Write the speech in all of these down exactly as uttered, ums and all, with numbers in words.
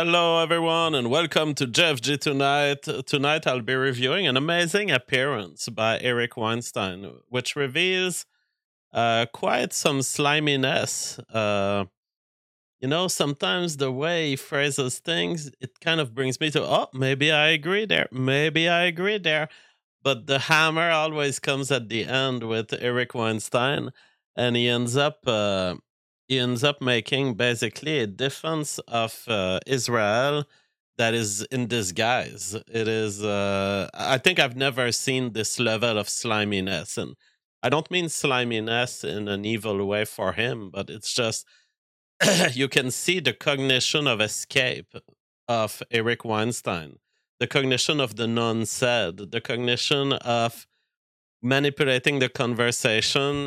Hello, everyone, and welcome to Jeff G Tonight. Tonight, I'll be reviewing an amazing appearance by Eric Weinstein, which reveals uh, quite some sliminess. Uh, you know, sometimes the way he phrases things, it kind of brings me to, oh, maybe I agree there. Maybe I agree there. But the hammer always comes at the end with Eric Weinstein, and he ends up uh, he ends up making basically a defense of uh, Israel that is in disguise. It is. Uh, I think I've never seen this level of sliminess, and I don't mean sliminess in an evil way for him, but it's just you can see the cognition of escape of Eric Weinstein, the cognition of the non said, the cognition of manipulating the conversation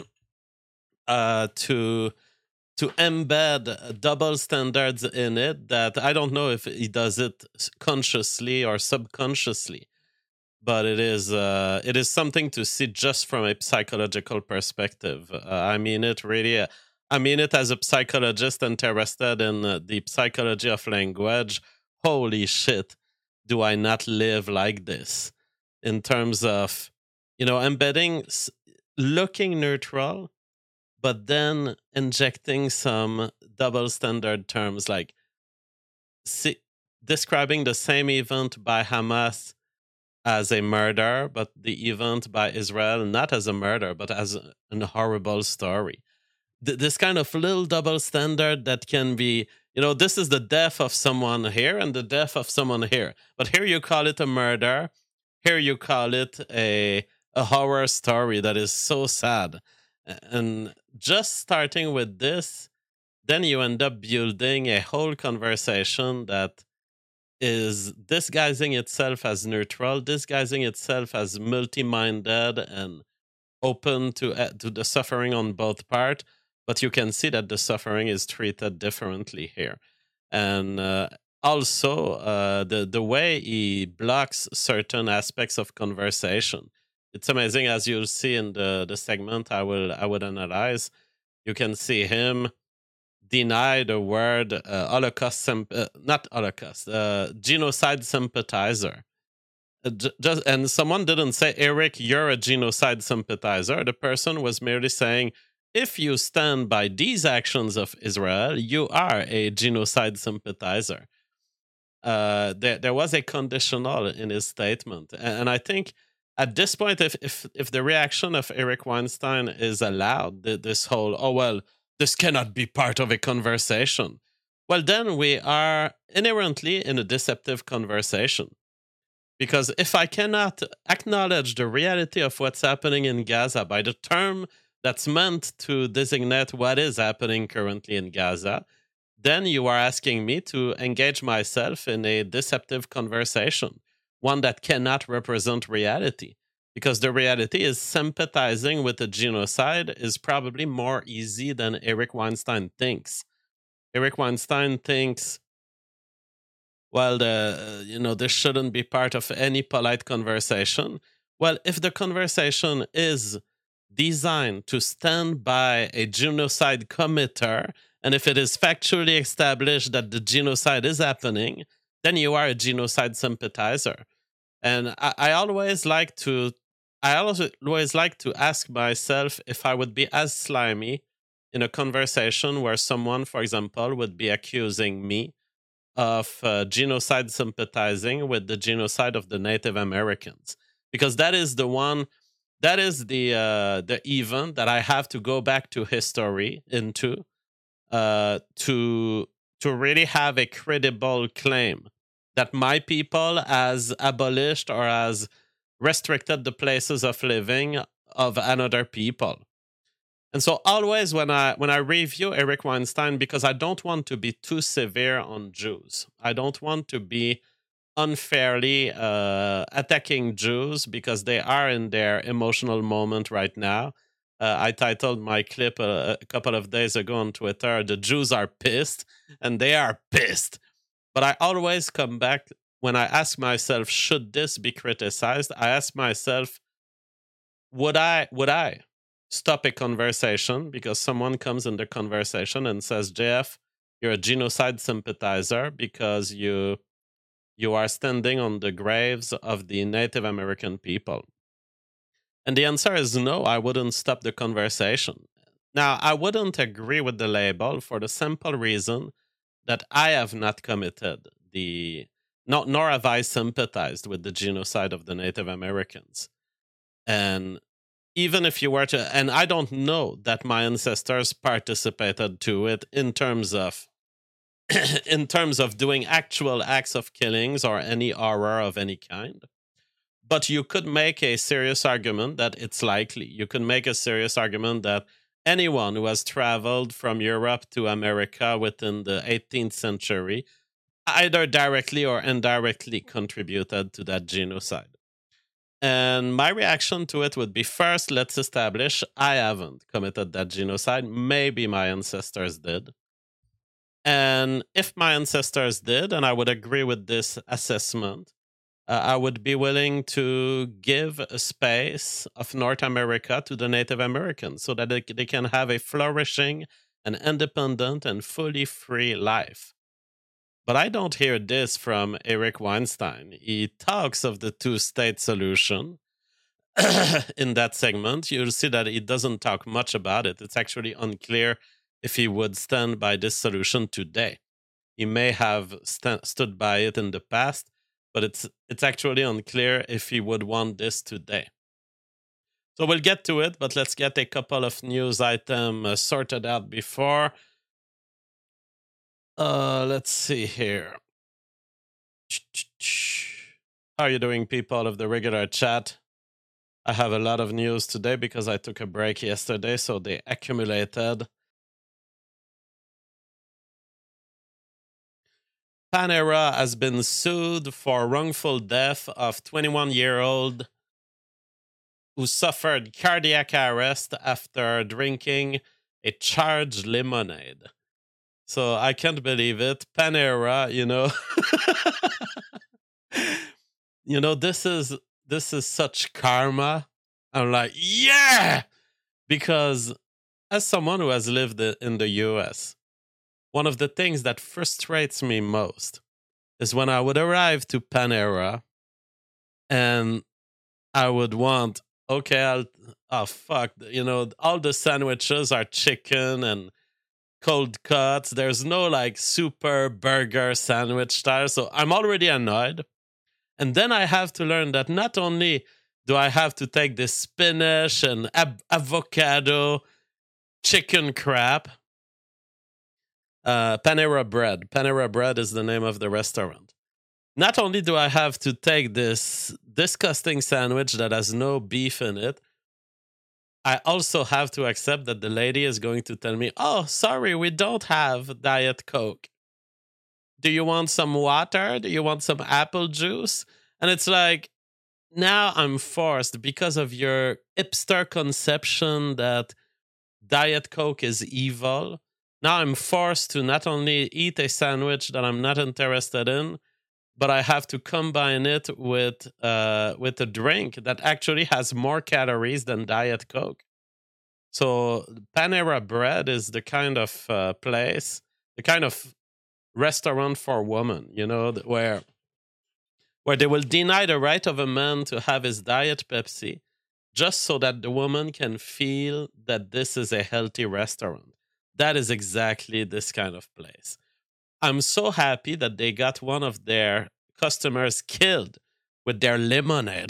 uh, to to embed uh, double standards in it that I don't know if he does it consciously or subconsciously, but it is uh, it is something to see just from a psychological perspective. Uh, I mean it really. Uh, I mean it as a psychologist interested in uh, the psychology of language. Holy shit, do I not live like this? In terms of, you know, embedding, s- looking neutral, but then injecting some double standard terms like see, describing the same event by Hamas as a murder, but the event by Israel not as a murder, but as a, an horrible story. Th- this kind of little double standard that can be, you know, this is the death of someone here and the death of someone here. But here you call it a murder. Here you call it a a horror story that is so sad. A- And just starting with this, then you end up building a whole conversation that is disguising itself as neutral, disguising itself as multi-minded and open to uh, to the suffering on both part, but you can see that the suffering is treated differently here, and uh, also uh, the the way he blocks certain aspects of conversation. It's amazing, as you'll see in the the segment I will I would analyze. You can see him deny the word uh, Holocaust, symp- uh, not Holocaust, uh, genocide sympathizer. Uh, ju- Just and someone didn't say, Eric, you're a genocide sympathizer. The person was merely saying, if you stand by these actions of Israel, you are a genocide sympathizer. Uh, there, there was a conditional in his statement, and, and I think at this point, if if if the reaction of Eric Weinstein is allowed, th- this whole oh well, this cannot be part of a conversation. Well, then we are inherently in a deceptive conversation because if I cannot acknowledge the reality of what's happening in Gaza by the term that's meant to designate what is happening currently in Gaza, then you are asking me to engage myself in a deceptive conversation, one that cannot represent reality. Because the reality is sympathizing with a genocide is probably more easy than Eric Weinstein thinks. Eric Weinstein thinks, well, the, uh, you know, this shouldn't be part of any polite conversation. Well, if the conversation is designed to stand by a genocide committer, and if it is factually established that the genocide is happening, then you are a genocide sympathizer. And I, I always like to, I always always like to ask myself if I would be as slimy in a conversation where someone, for example, would be accusing me of uh, genocide sympathizing with the genocide of the Native Americans, because that is the one, that is the uh, the event that I have to go back to history into uh, to to really have a credible claim that my people has abolished or has restricted the places of living of another people. And so always when I when I review Eric Weinstein, because I don't want to be too severe on Jews, I don't want to be unfairly uh, attacking Jews because they are in their emotional moment right now. Uh, I titled my clip a, a couple of days ago on Twitter, "The Jews are pissed," and they are pissed. But I always come back when I ask myself, should this be criticized? I ask myself, would I would I stop a conversation because someone comes in the conversation and says, J F, you're a genocide sympathizer because you you are standing on the graves of the Native American people. And the answer is no, I wouldn't stop the conversation. Now, I wouldn't agree with the label for the simple reason that I have not committed the, not, nor have I sympathized with the genocide of the Native Americans. And even if you were to, and I don't know that my ancestors participated to it in terms of, in terms of doing actual acts of killings or any horror of any kind. But you could make a serious argument that it's likely. You could make a serious argument that anyone who has traveled from Europe to America within the eighteenth century either directly or indirectly contributed to that genocide. And my reaction to it would be, first, let's establish I haven't committed that genocide. Maybe my ancestors did. And if my ancestors did, and I would agree with this assessment, uh, I would be willing to give a space of North America to the Native Americans so that they, they can have a flourishing and independent and fully free life. But I don't hear this from Eric Weinstein. He talks of the two-state solution in that segment. You'll see that he doesn't talk much about it. It's actually unclear if he would stand by this solution today. He may have st- stood by it in the past, but it's it's actually unclear if he would want this today. So we'll get to it, but let's get a couple of news items uh, sorted out before. Uh, let's see here. How are you doing, people of the regular chat? I have a lot of news today because I took a break yesterday, so they accumulated. Panera has been sued for wrongful death of twenty-one-year-old who suffered cardiac arrest after drinking a charged lemonade. So I can't believe it. Panera, you know, you know, this is this is such karma. I'm like, yeah, because as someone who has lived in the U S, one of the things that frustrates me most is when I would arrive to Panera and I would want, okay, I'll, oh, fuck, you know, all the sandwiches are chicken and cold cuts. There's no like super burger sandwich style. So I'm already annoyed. And then I have to learn that not only do I have to take this spinach and ab- avocado chicken crap, Uh, Panera Bread. Panera Bread is the name of the restaurant. Not only do I have to take this disgusting sandwich that has no beef in it, I also have to accept that the lady is going to tell me, oh, sorry, we don't have Diet Coke. Do you want some water? Do you want some apple juice? And it's like, now I'm forced because of your hipster conception that Diet Coke is evil. Now I'm forced to not only eat a sandwich that I'm not interested in, but I have to combine it with uh, with a drink that actually has more calories than Diet Coke. So Panera Bread is the kind of uh, place, the kind of restaurant for women, you know, where where they will deny the right of a man to have his Diet Pepsi just so that the woman can feel that this is a healthy restaurant. That is exactly this kind of place. I'm so happy that they got one of their customers killed with their lemonade.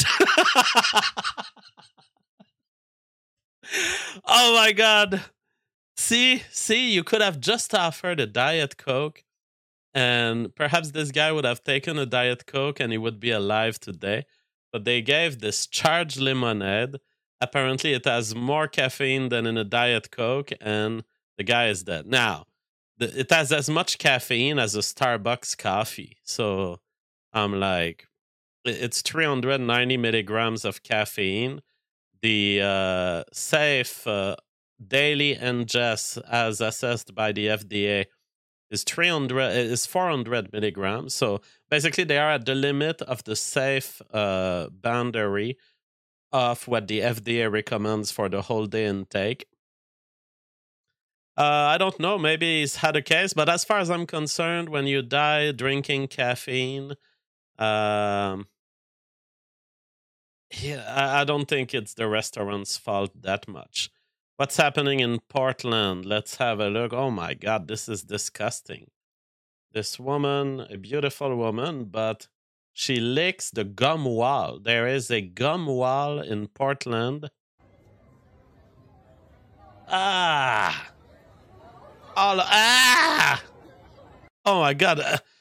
Oh my God. See, see, you could have just offered a Diet Coke, and perhaps this guy would have taken a Diet Coke and he would be alive today. But they gave this charged lemonade. Apparently, it has more caffeine than in a Diet Coke, and the guy is dead. Now, the, it has as much caffeine as a Starbucks coffee. So I'm like, it's three hundred ninety milligrams of caffeine. The uh, safe uh, daily ingest, as assessed by the F D A, is three hundred is four hundred milligrams. So basically, they are at the limit of the safe uh, boundary of what the F D A recommends for the whole day intake. Uh, I don't know. Maybe he's had a case, but as far as I'm concerned, when you die drinking caffeine, um, yeah, I, I don't think it's the restaurant's fault that much. What's happening in Portland? Let's have a look. Oh my God, this is disgusting. This woman, a beautiful woman, but she licks the gum wall. There is a gum wall in Portland. Ah! All, ah! Oh my God.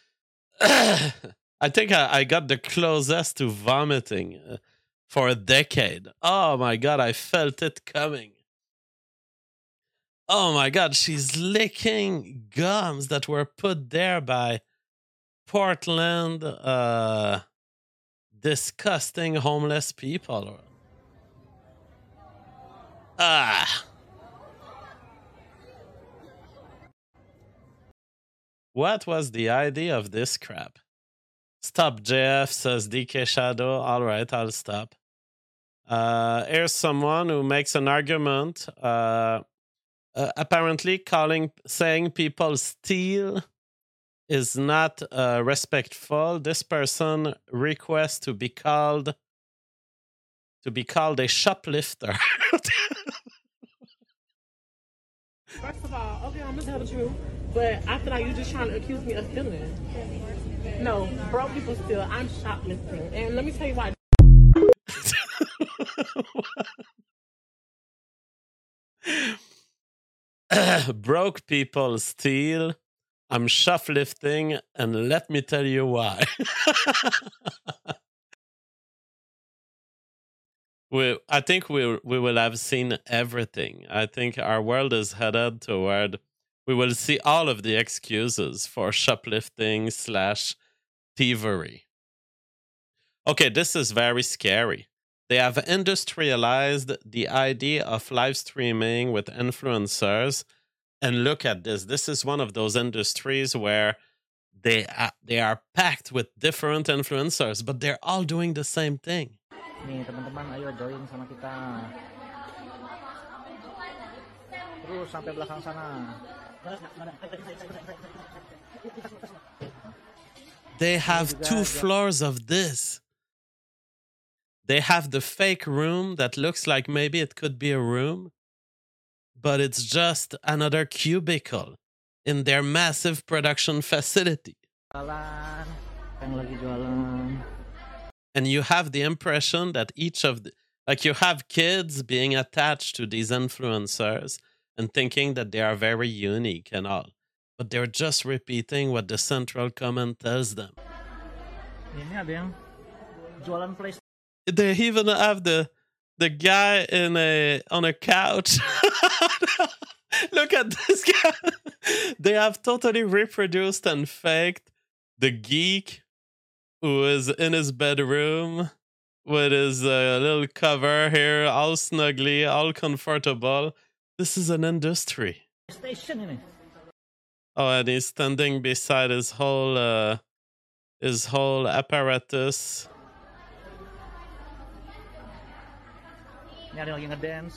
I think I, I got the closest to vomiting uh, for a decade. Oh my God, I felt it coming. Oh my God, she's licking gums that were put there by Portland uh, disgusting homeless people. Ah. What was the idea of this crap? Stop, J F, says D K Shadow. All right, I'll stop. Uh, here's someone who makes an argument, uh, uh, apparently calling, saying people steal is not uh, respectful. This person requests to be called to be called a shoplifter. First of all, okay, I'm gonna tell the truth, but I feel like you're just trying to accuse me of stealing. No, broke people steal. I'm shoplifting, and let me tell you why. Broke people steal. I'm shoplifting, and let me tell you why. we, I think we we will have seen everything. I think our world is headed toward. We will see all of the excuses for shoplifting slash thievery. Okay, this is very scary. They have industrialized the idea of live streaming with influencers. And look at this. This is one of those industries where they are, they are packed with different influencers, but they're all doing the same thing. Nih teman-teman, ayo join sama kita. Terus sampai belakang sana. They have two floors of this. They have the fake room that looks like maybe it could be a room, but it's just another cubicle in their massive production facility. Jualan, yang lagi jualan. And you have the impression that each of the, like you have kids being attached to these influencers and thinking that they are very unique and all, but they're just repeating what the central command tells them. Ini ada yang jualan PlayStation. They even have the the guy in a on a couch. Look at this guy. They have totally reproduced and faked the geek who is in his bedroom with his uh, little cover here, all snuggly, all comfortable. This is an industry. PlayStation ini. Oh, and he's standing beside his whole uh, his whole apparatus. Ini ada lagi ngedance.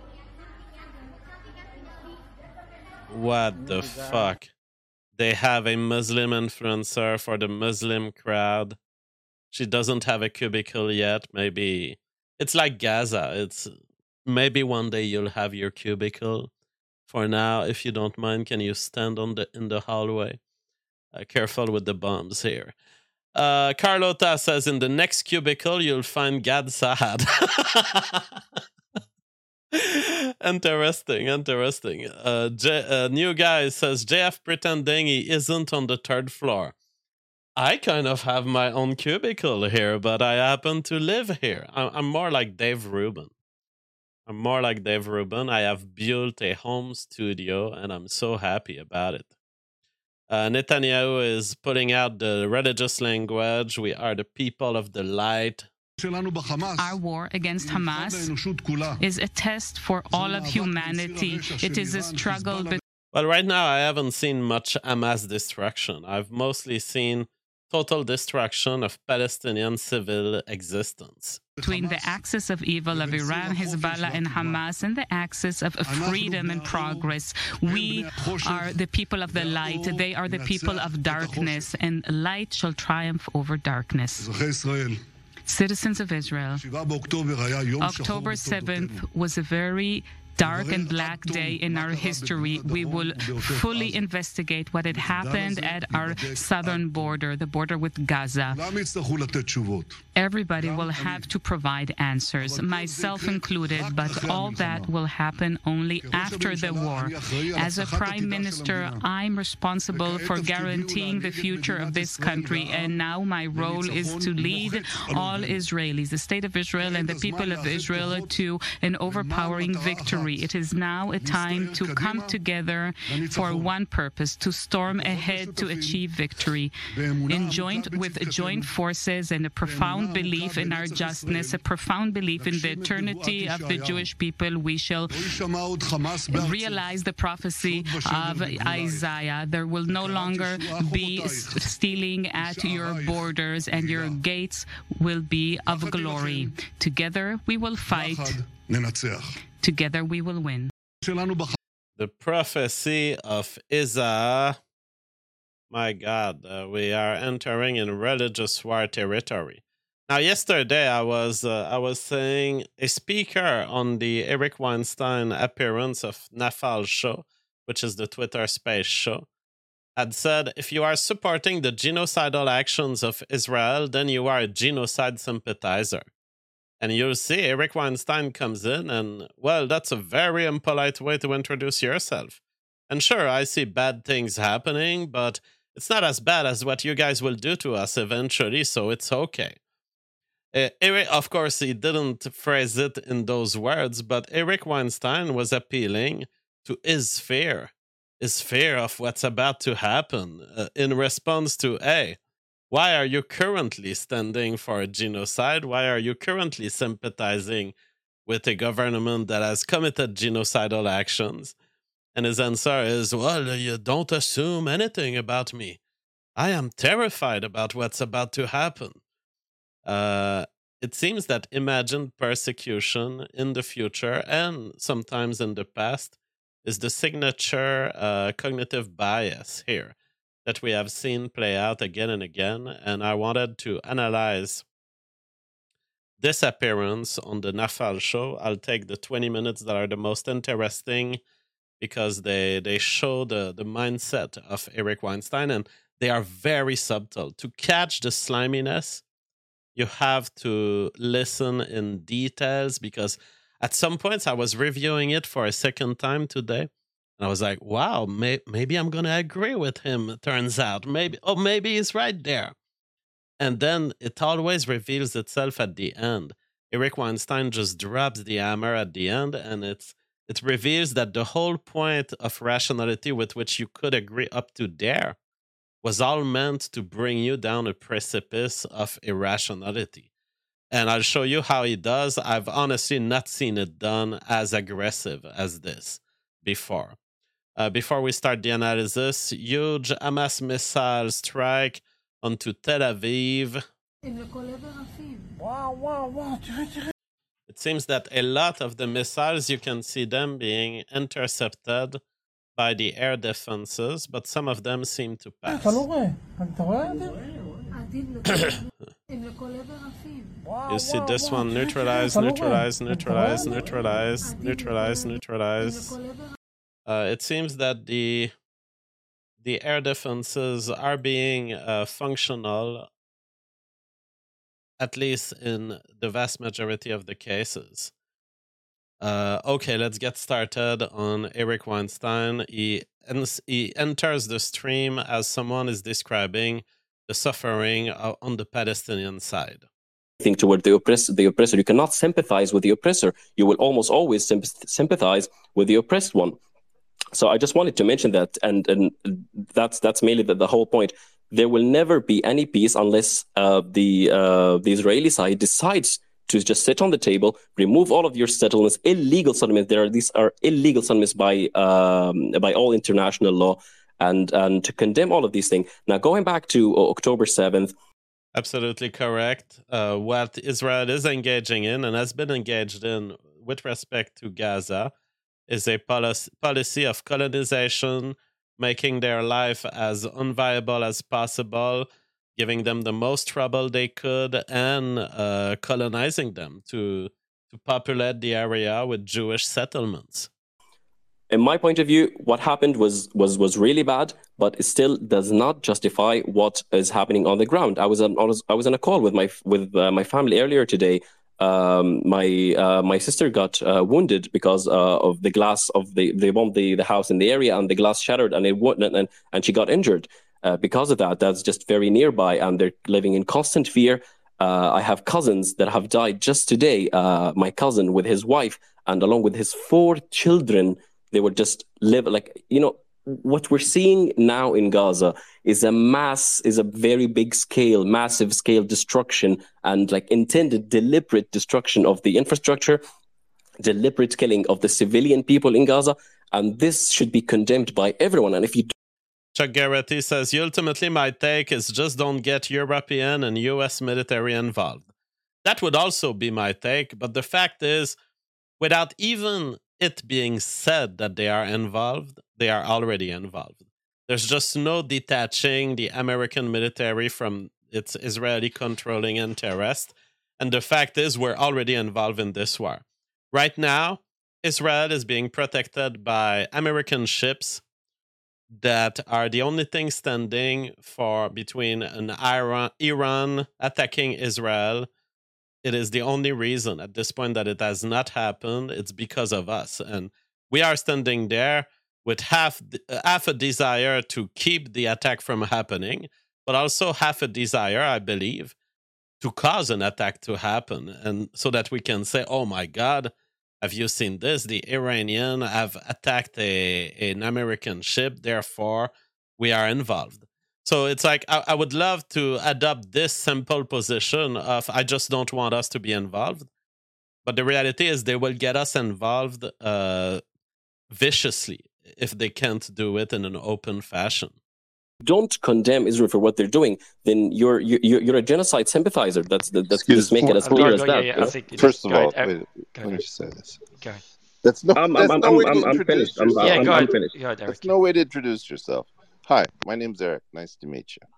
What the fuck? They have a Muslim influencer for the Muslim crowd. She doesn't have a cubicle yet. Maybe it's like Gaza. It's maybe one day you'll have your cubicle. For now, if you don't mind, can you stand on the in the hallway? Uh, careful with the bombs here. Uh, Carlota says in the next cubicle you'll find Gad Saad. Interesting, interesting. Uh, J- uh, new guy says J F pretending he isn't on the third floor. I kind of have my own cubicle here, but I happen to live here. I'm, I'm more like Dave Rubin. I'm more like Dave Rubin. I have built a home studio, and I'm so happy about it. Uh, Netanyahu is putting out the religious language. We are the people of the light. Our war against Hamas is a test for all of humanity. It is a struggle. But well, right now I haven't seen much Hamas destruction. I've mostly seen total destruction of Palestinian civil existence. Between the axis of evil of Iran, Hezbollah, and Hamas, and the axis of freedom and progress. We are the people of the light. They are the people of darkness, and light shall triumph over darkness. Citizens of Israel, October seventh was a very dark and black day in our history. We will fully investigate what had happened at our southern border, the border with Gaza. Everybody will have to provide answers, myself included, but all that will happen only after the war. As a prime minister, I'm responsible for guaranteeing the future of this country, and now my role is to lead all Israelis, the state of Israel and the people of Israel, to an overpowering victory. It is now a time to come together for one purpose, to storm ahead to achieve victory. In joint with joint forces and a profound belief in our justness, a profound belief in the eternity of the Jewish people, we shall realize the prophecy of Isaiah. There will no longer be stealing at your borders, and your gates will be of glory. Together we will fight. Together we will win. The prophecy of Isaiah. My God, uh, we are entering in religious war territory. Now, yesterday I was uh, I was saying a speaker on the Eric Weinstein appearance of Nafal show, which is the Twitter Space show, had said, if you are supporting the genocidal actions of Israel, then you are a genocide sympathizer. And you'll see Eric Weinstein comes in and, well, that's a very impolite way to introduce yourself. And sure, I see bad things happening, but it's not as bad as what you guys will do to us eventually, so it's okay. Uh, Eric, of course, he didn't phrase it in those words, but Eric Weinstein was appealing to his fear, his fear of what's about to happen uh, in response to, hey, why are you currently standing for a genocide? Why are you currently sympathizing with a government that has committed genocidal actions? And his answer is, well, you don't assume anything about me. I am terrified about what's about to happen. Uh, it seems that imagined persecution in the future and sometimes in the past is the signature uh, cognitive bias here that we have seen play out again and again, and I wanted to analyze this appearance on the Nafal show. I'll take the twenty minutes that are the most interesting because they they show the, the mindset of Eric Weinstein, and they are very subtle. To catch the sliminess, you have to listen in details, because at some points I was reviewing it for a second time today, and I was like, wow, may, maybe I'm going to agree with him, it turns out. Maybe, oh, maybe he's right there. And then it always reveals itself at the end. Eric Weinstein just drops the hammer at the end, and it's it reveals that the whole point of rationality with which you could agree up to there was all meant to bring you down a precipice of irrationality. And I'll show you how he does. I've honestly not seen it done as aggressive as this before. Uh, before we start the analysis, huge Hamas missile strike onto Tel Aviv. Wow, wow, wow. It seems that a lot of the missiles, you can see them being intercepted by the air defenses, but some of them seem to pass. You see this one, neutralize, neutralize, neutralize, neutralize, neutralize, neutralize. Uh, it seems that the the air defenses are being uh, functional, at least in the vast majority of the cases. Uh, okay, let's get started on Eric Weinstein. He, he enters the stream as someone is describing the suffering on the Palestinian side. Think toward the oppressor, the oppressor. You cannot sympathize with the oppressor. You will almost always sympathize with the oppressed one. So I just wanted to mention that, and, and that's that's mainly the, the whole point. There will never be any peace unless uh, the uh, the Israeli side decides to just sit on the table, remove all of your settlements, illegal settlements. There are these are illegal settlements by um, by all international law, and and to condemn all of these things. Now, going back to uh, October seventh. Absolutely correct. Uh, what Israel is engaging in and has been engaged in with respect to Gaza is a policy, policy of colonization, making their life as unviable as possible, giving them the most trouble they could, and uh, colonizing them to to populate the area with Jewish settlements. In my point of view, what happened was was was really bad, but it still does not justify what is happening on the ground. I was on, I was I was on a call with my with uh, my family earlier today. Um, my uh, my sister got uh, wounded because uh, of the glass of the they bombed the, the house in the area, and the glass shattered, and it and and, and she got injured uh, because of that. That's just very nearby, and they're living in constant fear. Uh, I have cousins that have died just today. Uh, my cousin with his wife and along with his four children, they would just live like, you know, what we're seeing now in Gaza is a mass, is a very big scale, massive scale destruction and like intended deliberate destruction of the infrastructure, deliberate killing of the civilian people in Gaza. And this should be condemned by everyone. And if you Chuck Garrity says, ultimately, my take is just don't get European and U S military involved. That would also be my take. But the fact is, without even it being said that they are involved, they are already involved. There's just no detaching the American military from its Israeli controlling interest. And the fact is, we're already involved in this war. Right now, Israel is being protected by American ships that are the only thing standing for between an Iran, Iran attacking Israel. It is the only reason at this point that it has not happened. It's because of us. And we are standing there with half, half a desire to keep the attack from happening, but also half a desire, I believe, to cause an attack to happen. And so that we can say, oh my God, have you seen this? The Iranian have attacked a, an American ship, therefore we are involved. So it's like, I, I would love to adopt this simple position of, I just don't want us to be involved. But the reality is they will get us involved uh, viciously if they can't do it in an open fashion. Don't condemn Israel for what they're doing, then you're you're, you're a genocide sympathizer. That's the, that's Excuse just make it as Go- clear go- as go- that. yeah, you yeah, I know? think- First of go all, ahead, wait, Eric. Go let me ahead. just say this. Go ahead. That's no, I'm- that's I'm- no I'm- way to I'm- I'm introduce finished. I'm- yourself. Yeah, I'm- go I'm ahead. finished. Go ahead, Eric. That's no way to introduce yourself. Hi, my name's Eric. Nice to meet you.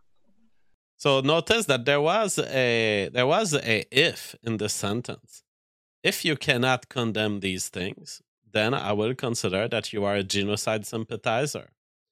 So notice that there was a there was a if in the sentence. If you cannot condemn these things, then I will consider that you are a genocide sympathizer.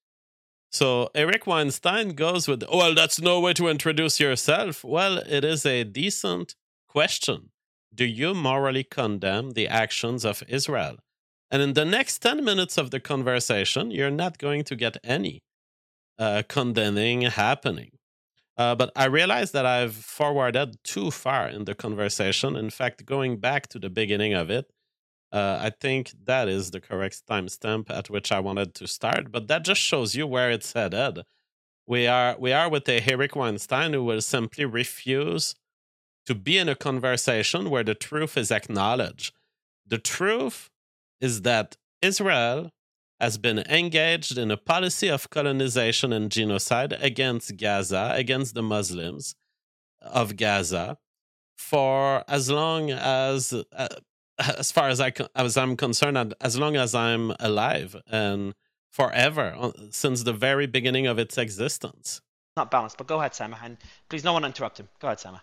So Eric Weinstein goes with, well, that's no way to introduce yourself. Well, it is a decent question. Do you morally condemn the actions of Israel? And in the next ten minutes of the conversation, you're not going to get any uh, condemning happening. Uh, but I realized that I've forwarded too far in the conversation. In fact, going back to the beginning of it, uh, I think that is the correct timestamp at which I wanted to start. But that just shows you where it's headed. We are we are with a Eric Weinstein who will simply refuse to be in a conversation where the truth is acknowledged. The truth is that Israel has been engaged in a policy of colonization and genocide against Gaza, against the Muslims of Gaza, for as long as, uh, as far as, I, as I'm concerned, as long as I'm alive, and forever, since the very beginning of its existence. Not balanced, but go ahead, Sama, and please no one interrupt him. Go ahead, Sama.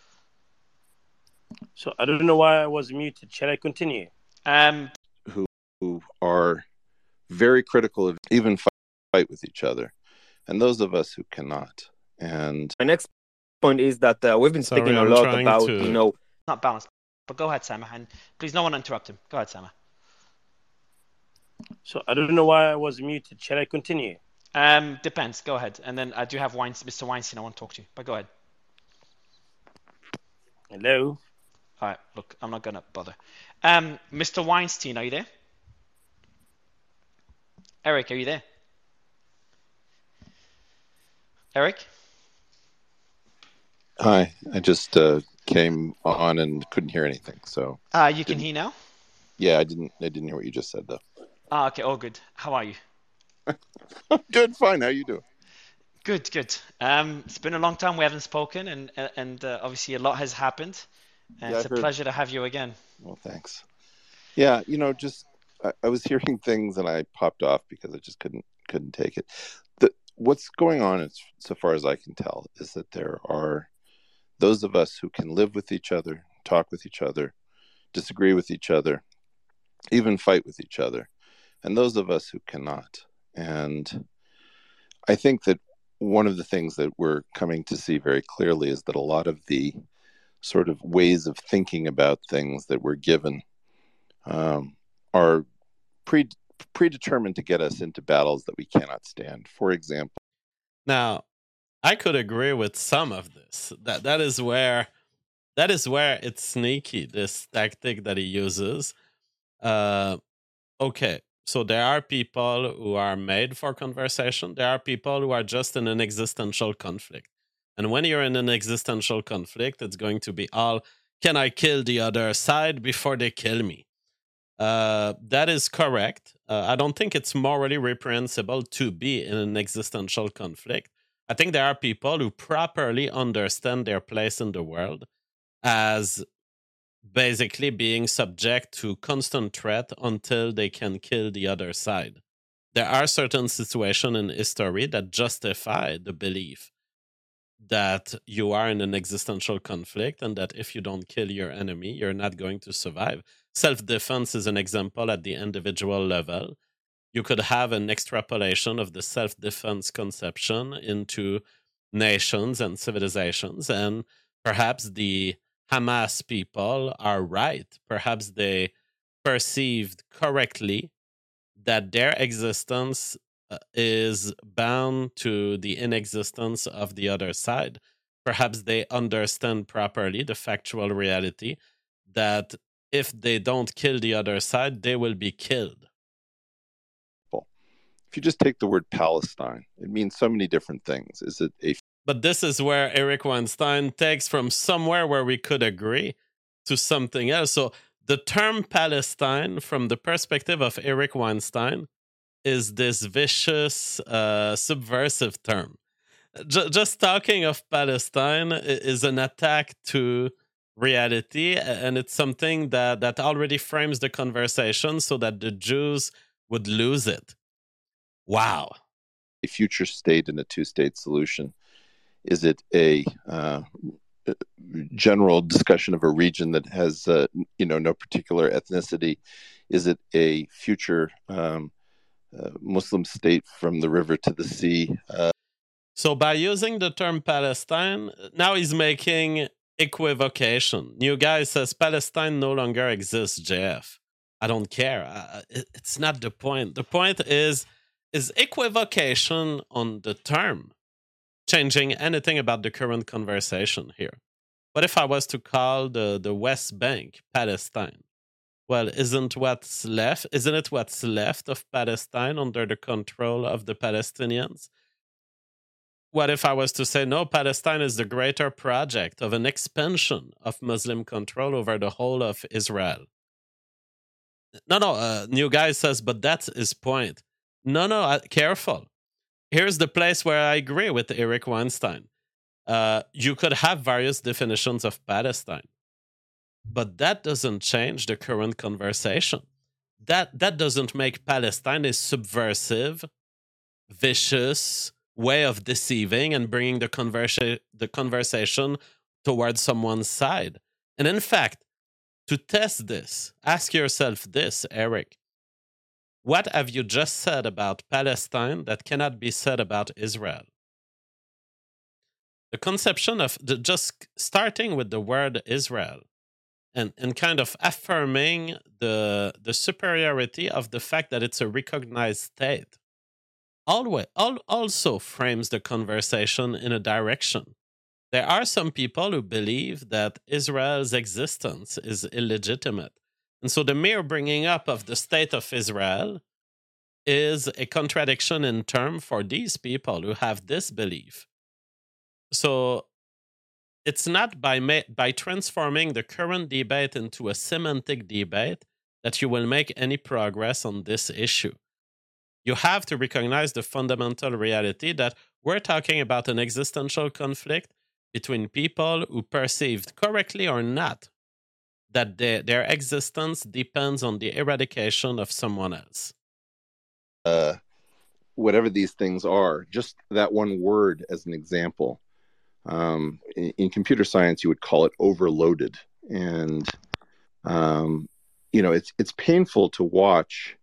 So I don't know why I was muted. Shall I continue? Um, Who, who are very critical of even fight, fight with each other, and those of us who cannot. And My next point is that uh, we've been Sorry, speaking a I'm lot trying about, to- you know, not balanced, but go ahead, Sama, and please no one interrupt him. Go ahead, Sama. so I don't know why I was muted. Shall I continue? Um, depends. Go ahead, and then I do have Weinstein, Mister Weinstein. I want to talk to you, but go ahead. Hello? All right. Look, I'm not gonna bother. Um, Mister Weinstein, are you there? Eric, are you there? Eric? hi, I just uh, came on and couldn't hear anything. So Uh, you can Didn't- hear now? yeah, I didn't. I didn't hear what you just said though. Ah, okay, all good. How are you? I'm doing fine. How you doing? Good, good. Um, it's been a long time we haven't spoken, and and uh, obviously a lot has happened. Uh, Yeah, it's I a heard. pleasure to have you again. Well, thanks. Yeah, you know, just I, I was hearing things and I popped off because I just couldn't couldn't take it. The, what's going on, is, so far as I can tell, is that there are those of us who can live with each other, talk with each other, disagree with each other, even fight with each other, and those of us who cannot. And I think that one of the things that we're coming to see very clearly is that a lot of the sort of ways of thinking about things that we're given um, are pre predetermined to get us into battles that we cannot stand. For example, Now, I could agree with some of this. That that is where that is where it's sneaky. This tactic that he uses. Uh, okay, so there are people who are made for conversation. There are people who are just in an existential conflict. And when you're in an existential conflict, it's going to be all, can I kill the other side before they kill me? Uh, that is correct. Uh, I don't think it's morally reprehensible to be in an existential conflict. I think there are people who properly understand their place in the world as basically being subject to constant threat until they can kill the other side. There are certain situations in history that justify the belief that you are in an existential conflict and that if you don't kill your enemy, you're not going to survive. Self-defense is an example at the individual level. You could have an extrapolation of the self-defense conception into nations and civilizations, and perhaps the Hamas people are right. Perhaps they perceived correctly that their existence uh, is bound to the inexistence of the other side. Perhaps they understand properly the factual reality that if they don't kill the other side, they will be killed. if you just take the word Palestine, it means so many different things. Is it a But this is where Eric Weinstein takes from somewhere where we could agree to something else. So the term Palestine, from the perspective of Eric Weinstein, is this vicious, uh, subversive term. J- just talking of Palestine is an attack to reality, and it's something that, that already frames the conversation so that the Jews would lose it. Wow. a future state and a two-state solution? Is it a uh, general discussion of a region that has, uh, you know, no particular ethnicity? Is it a future um, uh, Muslim state from the river to the sea? Uh, So by using the term Palestine, now he's making equivocation. New guy says Palestine no longer exists, J F. I don't care. Uh, it, it's not the point. The point is, is equivocation on the term changing anything about the current conversation here? What if I was to call the, the West Bank Palestine? Well, isn't what's left, isn't it what's left of Palestine under the control of the Palestinians? What if I was to say, no, Palestine is the greater project of an expansion of Muslim control over the whole of Israel? No, no, uh, new guy says, but that's his point. No, no, uh, careful. Here's the place where I agree with Eric Weinstein. Uh, you could have various definitions of Palestine, but that doesn't change the current conversation. That, that doesn't make Palestine a subversive, vicious way of deceiving and bringing the, conversa- the conversation towards someone's side. And in fact, to test this, ask yourself this, Eric. What have you just said about Palestine that cannot be said about Israel? The conception of the, just starting with the word Israel and, and kind of affirming the, the superiority of the fact that it's a recognized state always, al- also frames the conversation in a direction. There are some people who believe that Israel's existence is illegitimate. And so the mere bringing up of the state of Israel is a contradiction in term for these people who have this belief. So it's not by ma- by transforming the current debate into a semantic debate that you will make any progress on this issue. You have to recognize the fundamental reality that we're talking about an existential conflict between people who perceived, correctly or not, that they, their existence depends on the eradication of someone else. Uh, whatever these things are, just that one word as an example. Um, in, in computer science, you would call it overloaded. And, um, you know, it's it's painful to watch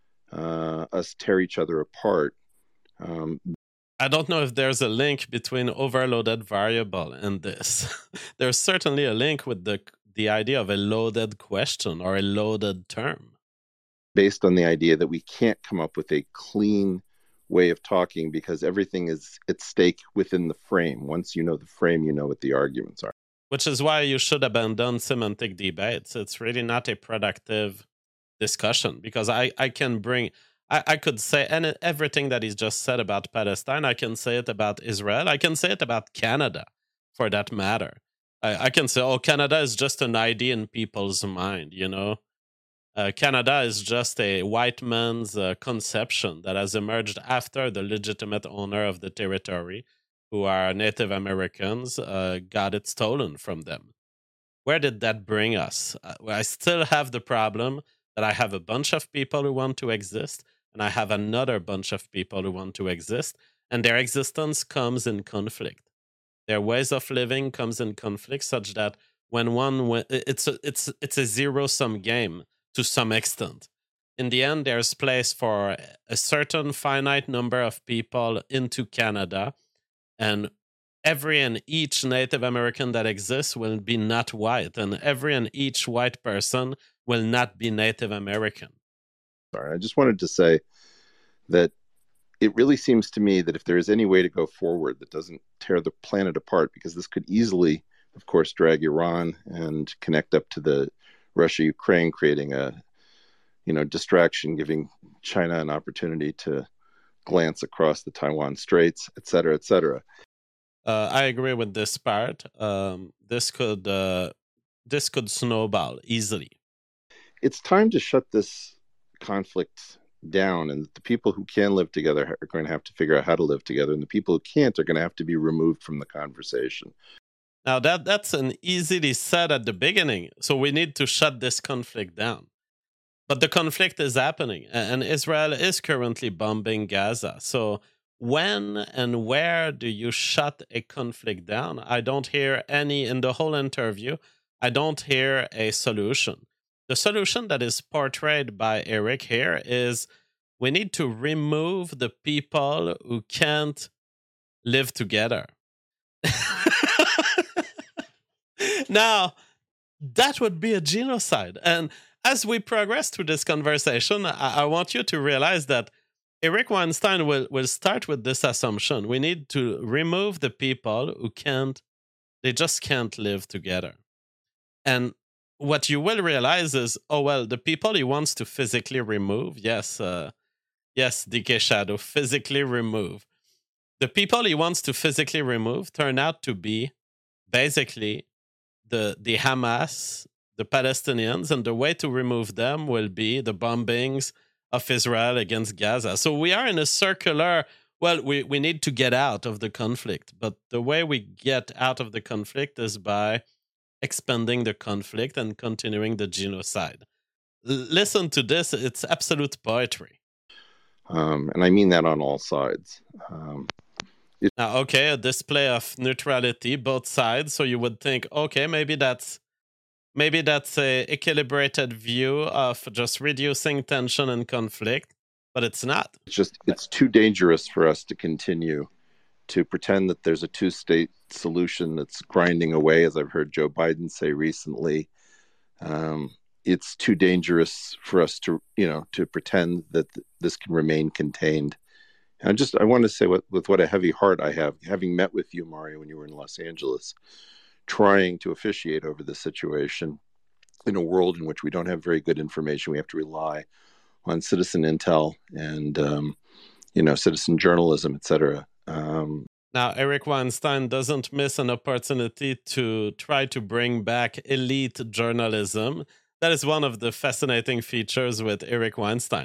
uh, us tear each other apart. Um, I don't know if there's a link between overloaded variable and this. There's certainly a link with the the idea of a loaded question or a loaded term. Based on the idea that we can't come up with a clean way of talking because everything is at stake within the frame. Once you know the frame, you know what the arguments are. Which is why you should abandon semantic debates. It's really not a productive discussion because I, I can bring... I, I could say any, everything that is just said about Palestine. I can say it about Israel. I can say it about Canada, for that matter. I, I can say, oh, Canada is just an idea in people's mind, you know? Uh, Canada is just a white man's uh, conception that has emerged after the legitimate owner of the territory, who are Native Americans, uh, got it stolen from them. Where did that bring us? Uh, I still have the problem that I have a bunch of people who want to exist, and I have another bunch of people who want to exist, and their existence comes in conflict. Their ways of living comes in conflict, such that when one it's a, it's it's a zero-sum game to some extent. In the end, there's place for a certain finite number of people into Canada, and every and each Native American that exists will be not white, and every and each white person will not be Native American. Sorry, I just wanted to say that it really seems to me that if there is any way to go forward that doesn't tear the planet apart, because this could easily, of course, drag Iran and connect up to the Russia-Ukraine, creating a, you know, distraction, giving China an opportunity to glance across the Taiwan Straits, et cetera, et cetera. Uh, I agree with this part. Um, this could uh, this could snowball easily. It's time to shut this conflict down, and the people who can live together are going to have to figure out how to live together, and the people who can't are going to have to be removed from the conversation. Now, that that's an easily said at the beginning. So we need to shut this conflict down. But the conflict is happening, and Israel is currently bombing Gaza. So when and where do you shut a conflict down? I don't hear any, in the whole interview, I don't hear a solution. The solution that is portrayed by Eric here is we need to remove the people who can't live together. Now, that would be a genocide. And as we progress through this conversation, I, I want you to realize that Eric Weinstein will, will start with this assumption. We need to remove the people who can't, they just can't live together. And what you will realize is, oh, well, the people he wants to physically remove, yes, uh, yes, D K Shadow, physically remove. The people he wants to physically remove turn out to be basically the the Hamas, the Palestinians, and the way to remove them will be the bombings of Israel against Gaza. So we are in a circular, well, we, we need to get out of the conflict, but the way we get out of the conflict is by expanding the conflict and continuing the genocide. L- listen to this, it's absolute poetry. Um, and I mean that on all sides. Um, Now, okay, a display of neutrality, both sides. So you would think, okay, maybe that's maybe that's a equilibrated view of just reducing tension and conflict, but it's not. It's just it's too dangerous for us to continue to pretend that there's a two-state solution that's grinding away, as I've heard Joe Biden say recently. Um, it's too dangerous for us to, you know, to pretend that th- this can remain contained. I just, I want to say what, with what a heavy heart I have, having met with you, Mario, when you were in Los Angeles, trying to officiate over the situation in a world in which we don't have very good information. We have to rely on citizen intel and, um, you know, citizen journalism, et cetera. Um, now, Eric Weinstein doesn't miss an opportunity to try to bring back elite journalism. That is one of the fascinating features with Eric Weinstein.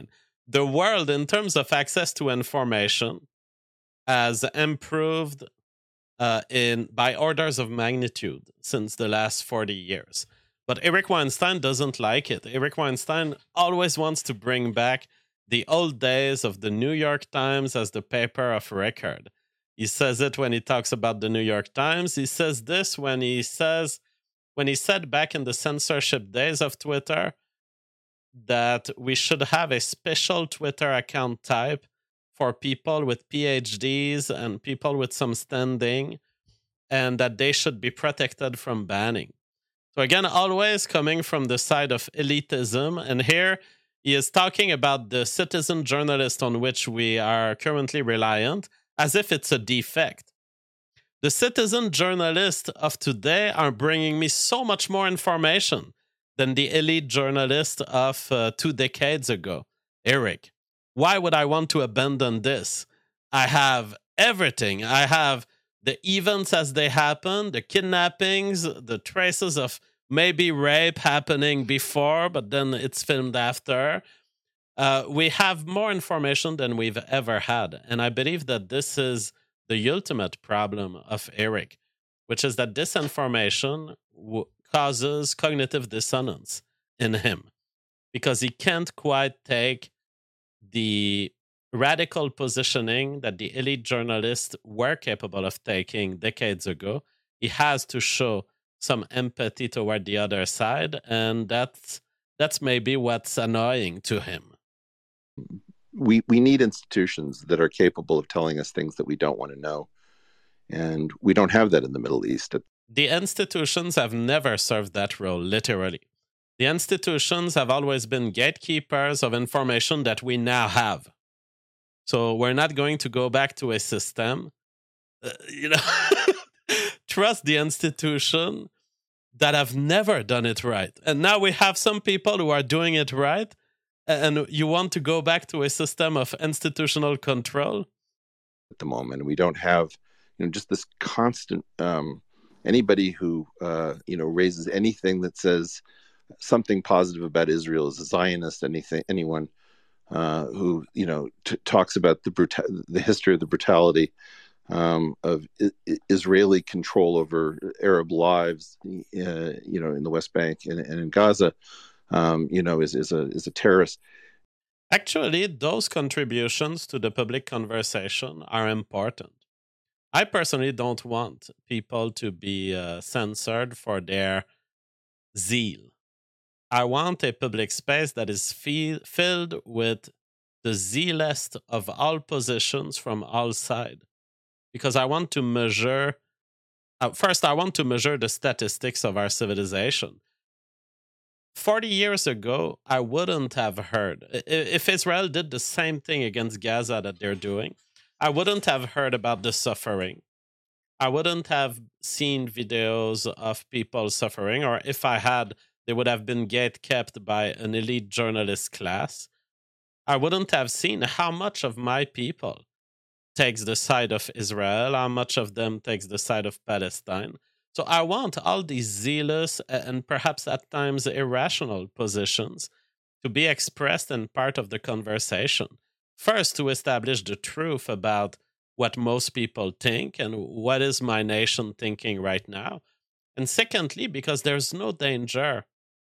the world, in terms of access to information, has improved uh, in by orders of magnitude since the last forty years. But Eric Weinstein doesn't like it. Eric Weinstein always wants to bring back the old days of the New York Times as the paper of record. He says it when he talks about the New York Times. He says this when he says, when he said back in the censorship days of Twitter that we should have a special Twitter account type for people with P H Ds and people with some standing, and that they should be protected from banning. So again, always coming from the side of elitism. And here he is talking about the citizen journalist on which we are currently reliant as if it's a defect. The citizen journalists of today are bringing me so much more information than the elite journalists of uh, two decades ago. Eric, why would I want to abandon this? I have everything. I have the events as they happen, the kidnappings, the traces of maybe rape happening before, but then it's filmed after. Uh, we have more information than we've ever had. And I believe that this is the ultimate problem of Eric, which is that this information w- causes cognitive dissonance in him because he can't quite take the radical positioning that the elite journalists were capable of taking decades ago. He has to show some empathy toward the other side, and that's that's maybe what's annoying to him. We we need institutions that are capable of telling us things that we don't want to know, and we don't have that in the Middle East. The institutions have never served that role, literally. The institutions have always been gatekeepers of information that we now have. So we're not going to go back to a system, uh, you know, trust the institution that have never done it right. And now we have some people who are doing it right, and you want to go back to a system of institutional control? At the moment, we don't have, you know, just this constant, um, anybody who, uh, you know, raises anything that says something positive about Israel is a Zionist, anything, anyone uh, who, you know, t- talks about the bruta- the history of the brutality um, of I- Israeli control over Arab lives, uh, you know, in the West Bank and, and in Gaza, um, you know, is, is a is a terrorist. Actually, those contributions to the public conversation are important. I personally don't want people to be uh, censored for their zeal. I want a public space that is fee- filled with the zealest of all positions from all sides. Because I want to measure, uh, first, I want to measure the statistics of our civilization. forty years ago, I wouldn't have heard, if Israel did the same thing against Gaza that they're doing, I wouldn't have heard about the suffering. I wouldn't have seen videos of people suffering, or if I had, they would have been gate-kept by an elite journalist class. I wouldn't have seen how much of my people takes the side of Israel, how much of them takes the side of Palestine. So I want all these zealous and perhaps at times irrational positions to be expressed in part of the conversation. First, to establish the truth about what most people think and what is my nation thinking right now. And secondly, because there's no danger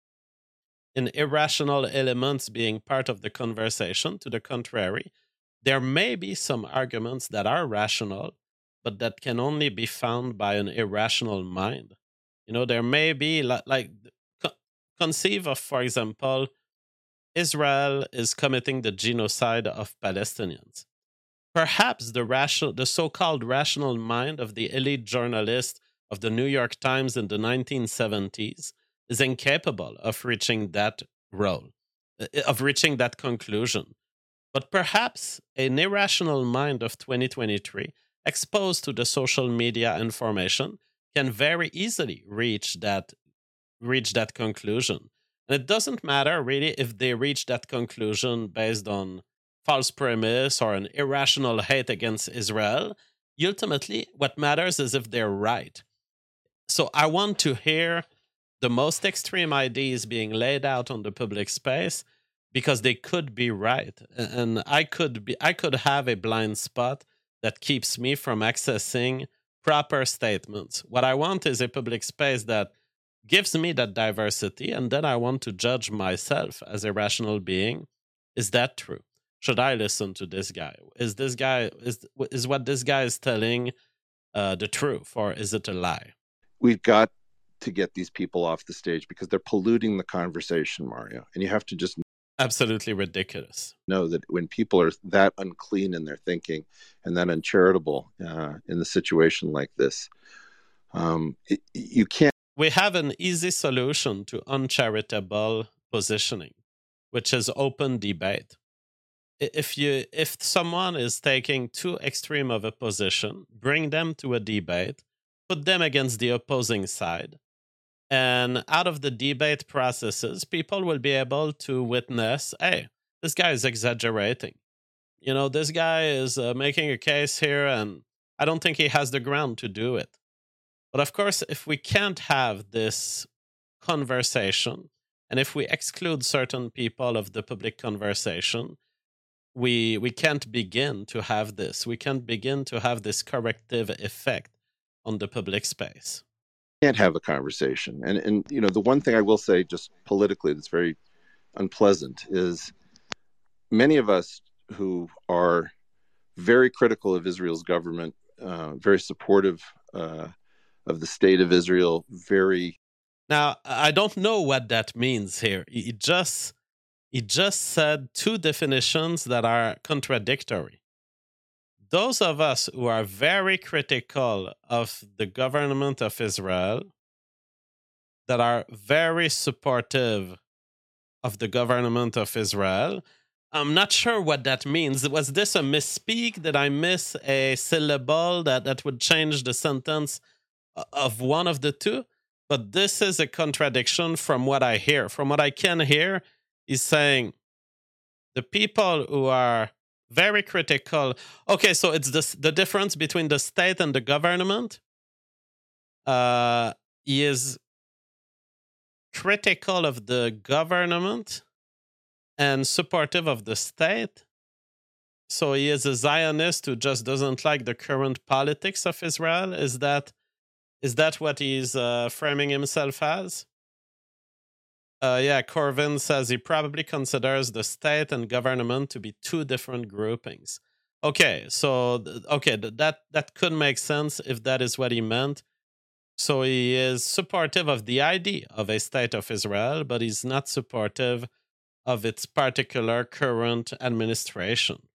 in irrational elements being part of the conversation. To the contrary, there may be some arguments that are rational, but that can only be found by an irrational mind. You know, there may be, like, like conceive of, for example, Israel is committing the genocide of Palestinians. Perhaps the rational, the so-called rational mind of the elite journalist of the New York Times in the nineteen seventies is incapable of reaching that role, of reaching that conclusion. But perhaps an irrational mind of twenty twenty-three, exposed to the social media information, can very easily reach that reach that conclusion. And it doesn't matter really if they reach that conclusion based on false premise or an irrational hate against Israel. Ultimately, what matters is if they're right. So I want to hear the most extreme ideas being laid out on the public space, because they could be right, and I could be I could have a blind spot that keeps me from accessing proper statements. What I want is a public space that gives me that diversity, and then I want to judge myself as a rational being. Is that true? Should I listen to this guy? Is this guy is is what this guy is telling uh, the truth, or is it a lie? We've got to get these people off the stage because they're polluting the conversation, Mario. And you have to just absolutely ridiculous. Know that when people are that unclean in their thinking and that uncharitable uh, in the situation like this, um, it, you can't. We have an easy solution to uncharitable positioning, which is open debate. If you if someone is taking too extreme of a position, bring them to a debate, put them against the opposing side. And out of the debate processes, people will be able to witness, hey, this guy is exaggerating. You know, this guy is uh, making a case here, and I don't think he has the ground to do it. But of course, if we can't have this conversation, and if we exclude certain people of the public conversation, we we can't begin to have this. We can't begin to have this corrective effect on the public space. Can't have a conversation. And, and you know, the one thing I will say just politically that's very unpleasant is many of us who are very critical of Israel's government, uh, very supportive uh, of the state of Israel, very... Now, I don't know what that means here. He just, he just said two definitions that are contradictory. Those of us who are very critical of the government of Israel, that are very supportive of the government of Israel, I'm not sure what that means. Was this a misspeak? Did I miss a syllable that, that would change the sentence of one of the two? But this is a contradiction from what I hear. From what I can hear, he's saying the people who are very critical. Okay, so it's the the difference between the state and the government. Uh, he is critical of the government and supportive of the state. So he is a Zionist who just doesn't like the current politics of Israel. Is that is that what he's uh, framing himself as? Uh, yeah, Corvin says he probably considers the state and government to be two different groupings. Okay, so okay, that that could make sense if that is what he meant. So he is supportive of the idea of a state of Israel, but he's not supportive of its particular current administration.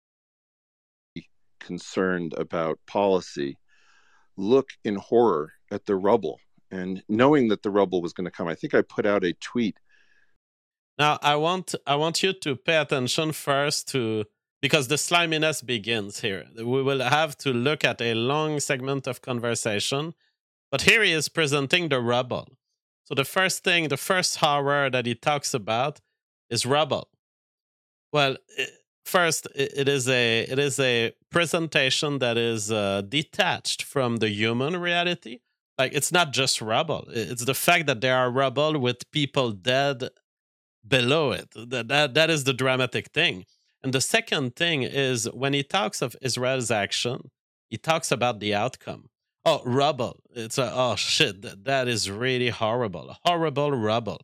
Concerned about policy, look in horror at the rubble, and knowing that the rubble was going to come. I think I put out a tweet. Now, I want I want you to pay attention first to, because the sliminess begins here. We will have to look at a long segment of conversation, but here he is presenting the rubble. So the first thing, the first horror that he talks about is rubble. Well, it, first, it, it is a it is a presentation that is uh, detached from the human reality. Like, it's not just rubble; it's the fact that there are rubble with people dead below it. That, that that is the dramatic thing. And the second thing is, when he talks of Israel's action, he talks about the outcome. Oh, rubble. It's a, oh shit, that, that is really horrible. Horrible rubble.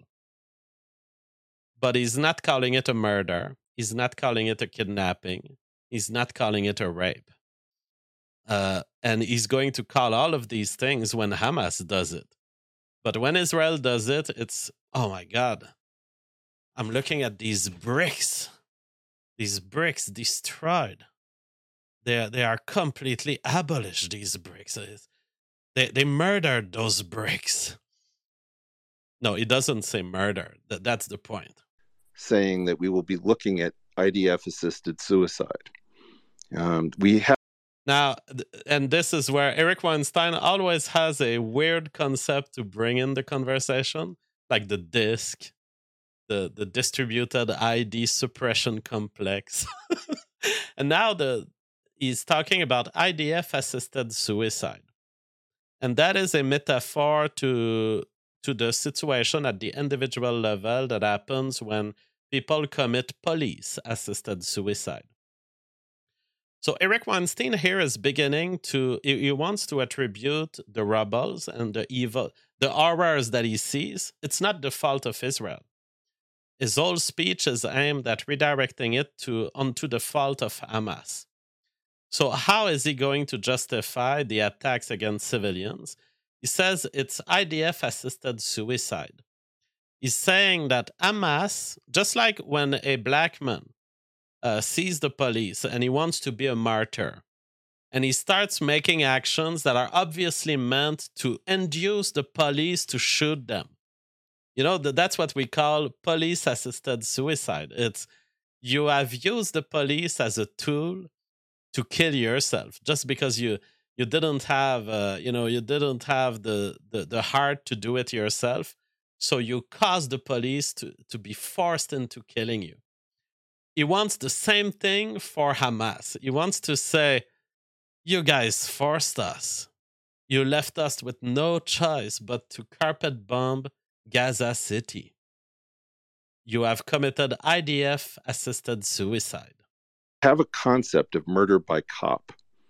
But he's not calling it a murder. He's not calling it a kidnapping. He's not calling it a rape. Uh, and he's going to call all of these things when Hamas does it. But when Israel does it, it's, oh my God. I'm looking at these bricks. These bricks destroyed. They are, they are completely abolished, these bricks. They, they murdered those bricks. No, it doesn't say murder. That, that's the point. Saying that we will be looking at I D F-assisted suicide. Um, we have Now, and this is where Eric Weinstein always has a weird concept to bring in the conversation, like the disk. The, the distributed I D suppression complex. And now the he's talking about I D F-assisted suicide. And that is a metaphor to, to the situation at the individual level that happens when people commit police-assisted suicide. So Eric Weinstein here is beginning to, he, he wants to attribute the rubbles and the evil, the horrors that he sees. It's not the fault of Israel. His whole speech is aimed at redirecting it to onto the fault of Hamas. So how is he going to justify the attacks against civilians? He says it's I D F-assisted suicide. He's saying that Hamas, just like when a black man uh, sees the police and he wants to be a martyr, and he starts making actions that are obviously meant to induce the police to shoot them. You know, that's what we call police-assisted suicide. It's you have used the police as a tool to kill yourself just because you you didn't have uh, you know you didn't have the, the the heart to do it yourself, so you caused the police to to be forced into killing you. He wants the same thing for Hamas. He wants to say, you guys forced us. You left us with no choice but to carpet bomb Gaza City. You have committed I D F-assisted suicide. Have a concept of murder by cop,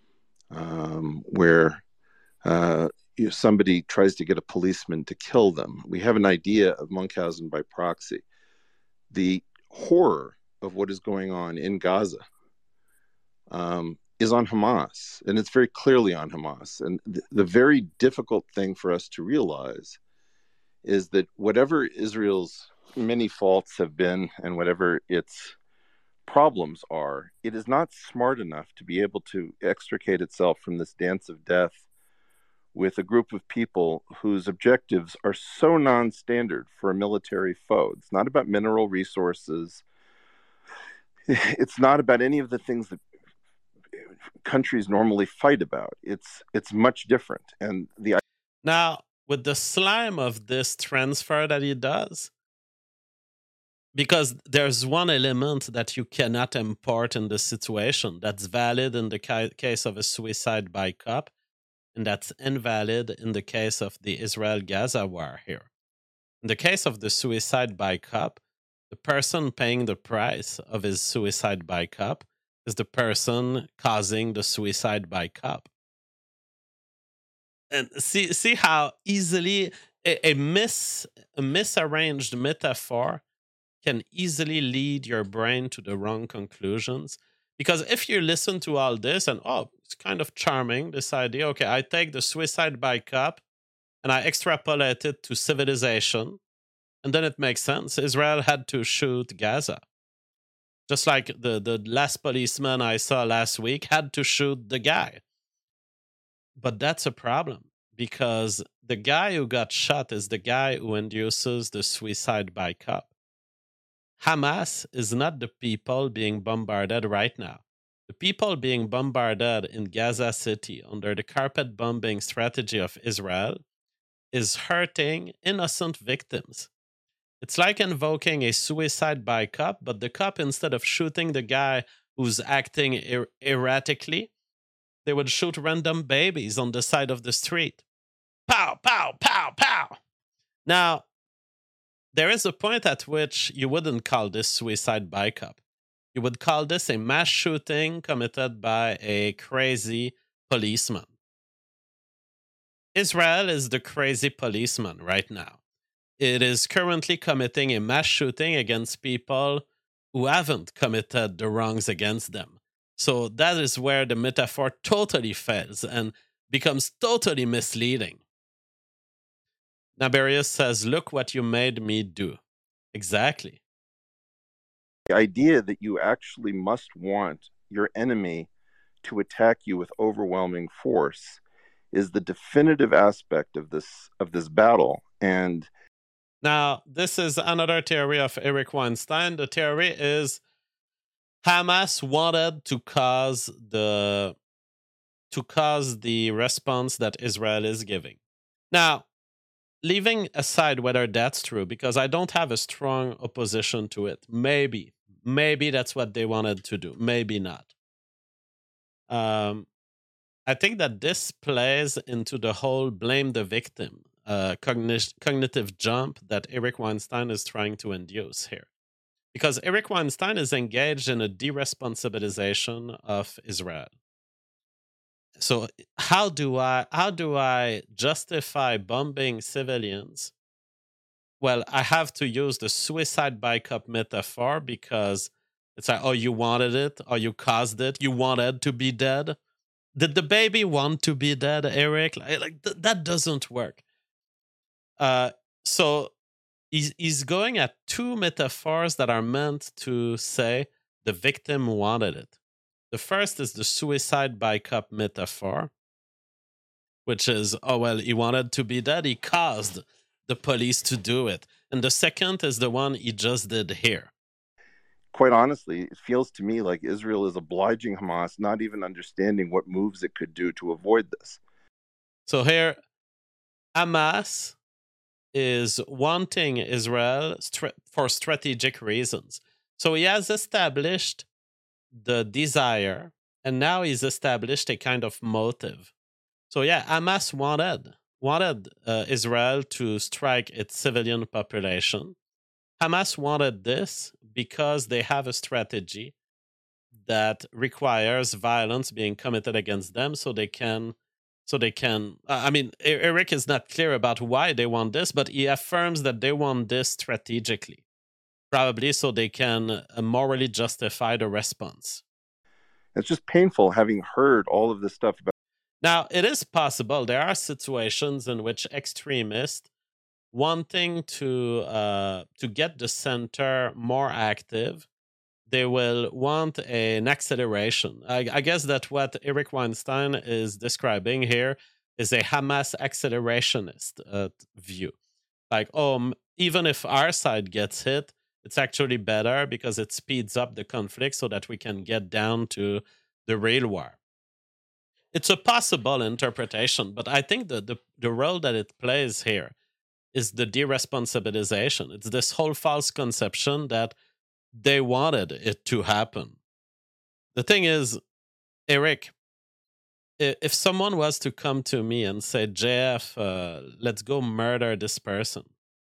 um, where uh, you know, somebody tries to get a policeman to kill them. We have an idea of Munchausen by proxy. The horror of what is going on in Gaza um, is on Hamas, and it's very clearly on Hamas. And th- the very difficult thing for us to realize is that whatever Israel's many faults have been and whatever its problems are, it is not smart enough to be able to extricate itself from this dance of death with a group of people whose objectives are so non-standard for a military foe. It's not about mineral resources. It's not about any of the things that countries normally fight about. It's it's much different. And the now, with the slime of this transfer that he does, because there's one element that you cannot import in the situation that's valid in the ca- case of a suicide by cop, and that's invalid in the case of the Israel-Gaza war here. In the case of the suicide by cop, the person paying the price of his suicide by cop is the person causing the suicide by cop. And see, see how easily a, a mis a misarranged metaphor can easily lead your brain to the wrong conclusions. Because if you listen to all this and, oh, it's kind of charming, this idea, okay, I take the suicide by cop and I extrapolate it to civilization, and then it makes sense. Israel had to shoot Gaza. Just like the, the last policeman I saw last week had to shoot the guy. But that's a problem, because the guy who got shot is the guy who induces the suicide by cop. Hamas is not the people being bombarded right now. The people being bombarded in Gaza City under the carpet bombing strategy of Israel is hurting innocent victims. It's like invoking a suicide by cop, but the cop, instead of shooting the guy who's acting er- erratically, they would shoot random babies on the side of the street. Pow, pow, pow, pow. Now, there is a point at which you wouldn't call this suicide by cop. You would call this a mass shooting committed by a crazy policeman. Israel is the crazy policeman right now. It is currently committing a mass shooting against people who haven't committed the wrongs against them. So that is where the metaphor totally fails and becomes totally misleading. Naberius says, look what you made me do. Exactly. The idea that you actually must want your enemy to attack you with overwhelming force is the definitive aspect of this of this battle. And now, this is another theory of Eric Weinstein. The theory is Hamas wanted to cause the to cause the response that Israel is giving. Now, leaving aside whether that's true, because I don't have a strong opposition to it. Maybe, maybe that's what they wanted to do. Maybe not. Um, I think that this plays into the whole blame the victim uh, cognitive cognitive jump that Eric Weinstein is trying to induce here. because Eric Weinstein is engaged in a deresponsabilization of Israel. So how do I how do I justify bombing civilians? Well, I have to use the suicide by cop metaphor because it's like, oh, you wanted it, or you caused it, you wanted to be dead. Did the baby want to be dead, Eric? Like, like th- that doesn't work. Uh, so he's, he's going at two metaphors that are meant to say the victim wanted it. The first is the suicide by cop metaphor, which is, oh, well, he wanted to be dead, he caused the police to do it. And the second is the one he just did here. Quite honestly, it feels to me like Israel is obliging Hamas, not even understanding what moves it could do to avoid this. So here, Hamas is wanting Israel stra- for strategic reasons. So he has established the desire, and now he's established a kind of motive. So yeah, Hamas wanted wanted uh, Israel to strike its civilian population. Hamas wanted this because they have a strategy that requires violence being committed against them, so they can, so they can. Uh, I mean, Eric is not clear about why they want this, but he affirms that they want this strategically, probably so they can uh, morally justify the response. It's just painful having heard all of this stuff about. Now, it is possible there are situations in which extremists wanting to uh, to get the center more active, they will want a, an acceleration. I, I guess that what Eric Weinstein is describing here is a Hamas accelerationist uh, view. Like, oh, even if our side gets hit, it's actually better because it speeds up the conflict so that we can get down to the real war. It's a possible interpretation, but I think that the, the role that it plays here is the deresponsabilization. It's this whole false conception that they wanted it to happen. The thing is, Eric, if someone was to come to me and say, J F, uh, let's go murder this person,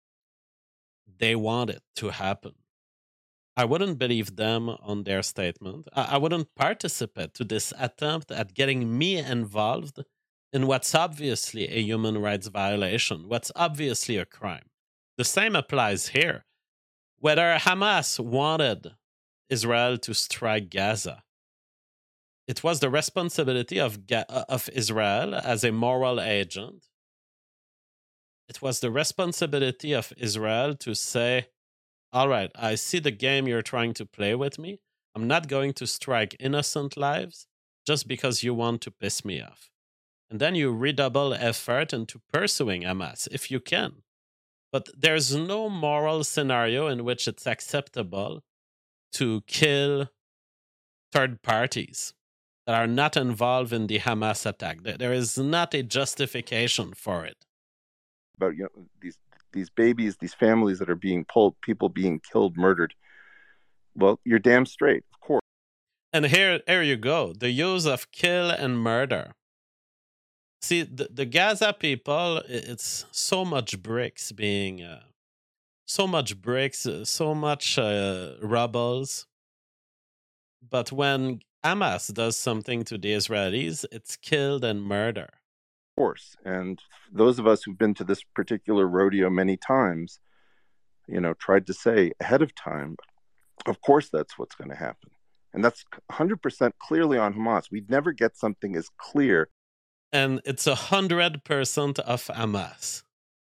they want it to happen. I wouldn't believe them on their statement. I, I wouldn't participate to this attempt at getting me involved in what's obviously a human rights violation, what's obviously a crime. The same applies here. Whether Hamas wanted Israel to strike Gaza, it was the responsibility of, Ga- of Israel as a moral agent. It was the responsibility of Israel to say, all right, I see the game you're trying to play with me. I'm not going to strike innocent lives just because you want to piss me off. And then you redouble effort into pursuing Hamas, if you can. But there's no moral scenario in which it's acceptable to kill third parties that are not involved in the Hamas attack. There is not a justification for it. About, you know, these these babies, these families that are being pulled, people being killed, murdered. Well, you're damn straight, of course. And here, here you go. The use of kill and murder. See, the, the Gaza people, it's so much bricks being, uh, so much bricks, uh, so much uh, rubbles. But when Hamas does something to the Israelis, it's killed and murder. Of course. And those of us who've been to this particular rodeo many times, you know, tried to say ahead of time, of course that's what's going to happen. And that's one hundred percent clearly on Hamas. We'd never get something as clear. And it's one hundred percent of Hamas.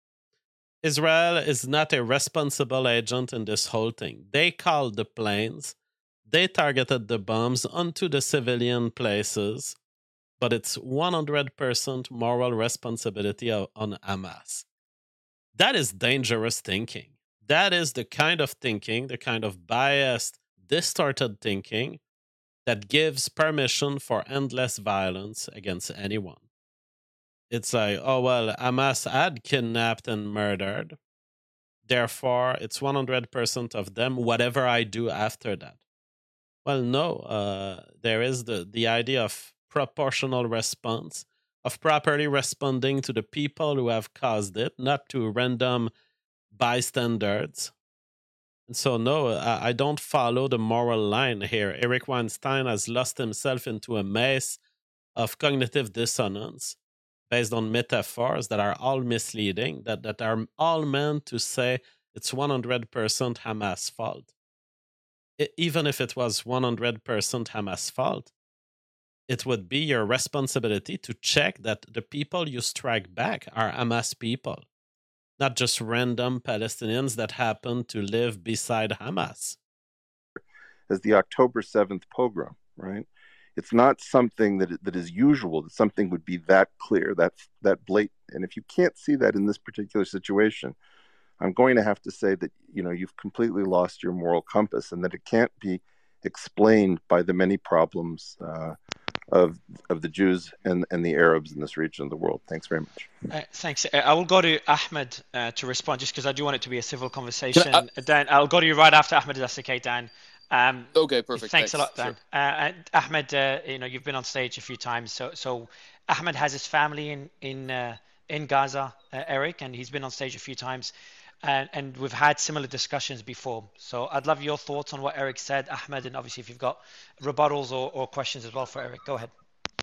Israel is not a responsible agent in this whole thing. They called the planes. They targeted the bombs onto the civilian places. But it's one hundred percent moral responsibility of, on Hamas. That is dangerous thinking. That is the kind of thinking, the kind of biased, distorted thinking that gives permission for endless violence against anyone. It's like, oh, well, Hamas had kidnapped and murdered. Therefore, it's one hundred percent of them, whatever I do after that. Well, no, uh, there is the, the idea of proportional response, of properly responding to the people who have caused it, not to random bystanders. And so, no, I, I don't follow the moral line here. Eric Weinstein has lost himself into a maze of cognitive dissonance based on metaphors that are all misleading, that, that are all meant to say it's one hundred percent Hamas' fault. I, even if it was one hundred percent Hamas' fault, it would be your responsibility to check that the people you strike back are Hamas people, not just random Palestinians that happen to live beside Hamas. As the October seventh pogrom, right? It's not something that that is usual, that something would be that clear, that that blatant. And if you can't see that in this particular situation, I'm going to have to say that, you know, you've completely lost your moral compass, and that it can't be explained by the many problems uh, of of the Jews and, and the Arabs in this region of the world. Thanks very much. Uh, thanks. Uh, I will go to Ahmed uh, to respond, just because I do want it to be a civil conversation. I, Dan, I'll go to you right after Ahmed, if that's okay, Dan. Um, okay, perfect. Thanks, thanks. a lot, Dan. Sure. Uh, and Ahmed, uh, you know, you've been on stage a few times. So, so Ahmed has his family in in uh, in Gaza, uh, Eric, and he's been on stage a few times, and and we've had similar discussions before. So, I'd love your thoughts on what Eric said, Ahmed, and obviously if you've got rebuttals or, or questions as well for Eric, go ahead.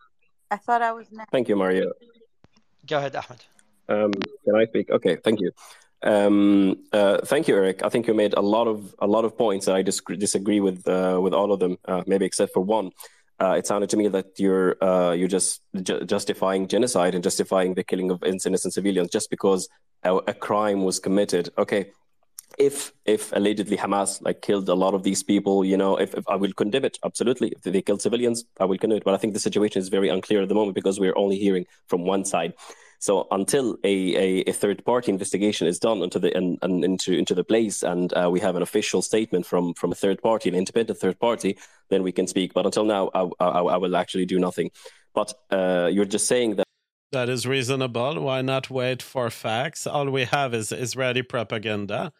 I thought I was next. Thank you, Mario. Go ahead, Ahmed. Um, can I speak? Okay, thank you. Um, uh, thank you, Eric. I think you made a lot of a lot of points. I dis- disagree with uh, with all of them, uh, maybe except for one. Uh, it sounded to me that you're uh, you're just ju- justifying genocide and justifying the killing of innocent civilians just because a, a crime was committed. Okay, if if allegedly Hamas like killed a lot of these people, you know, if, if I will condemn it, absolutely. If they killed civilians, I will condemn it. But I think the situation is very unclear at the moment because we're only hearing from one side. So until a, a, a third-party investigation is done into the and, and into into the place, and uh, we have an official statement from from a third party, an independent third party, then we can speak. But until now, I, I, I will actually do nothing. But uh, you're just saying that that is reasonable. Why not wait for facts? All we have is Israeli propaganda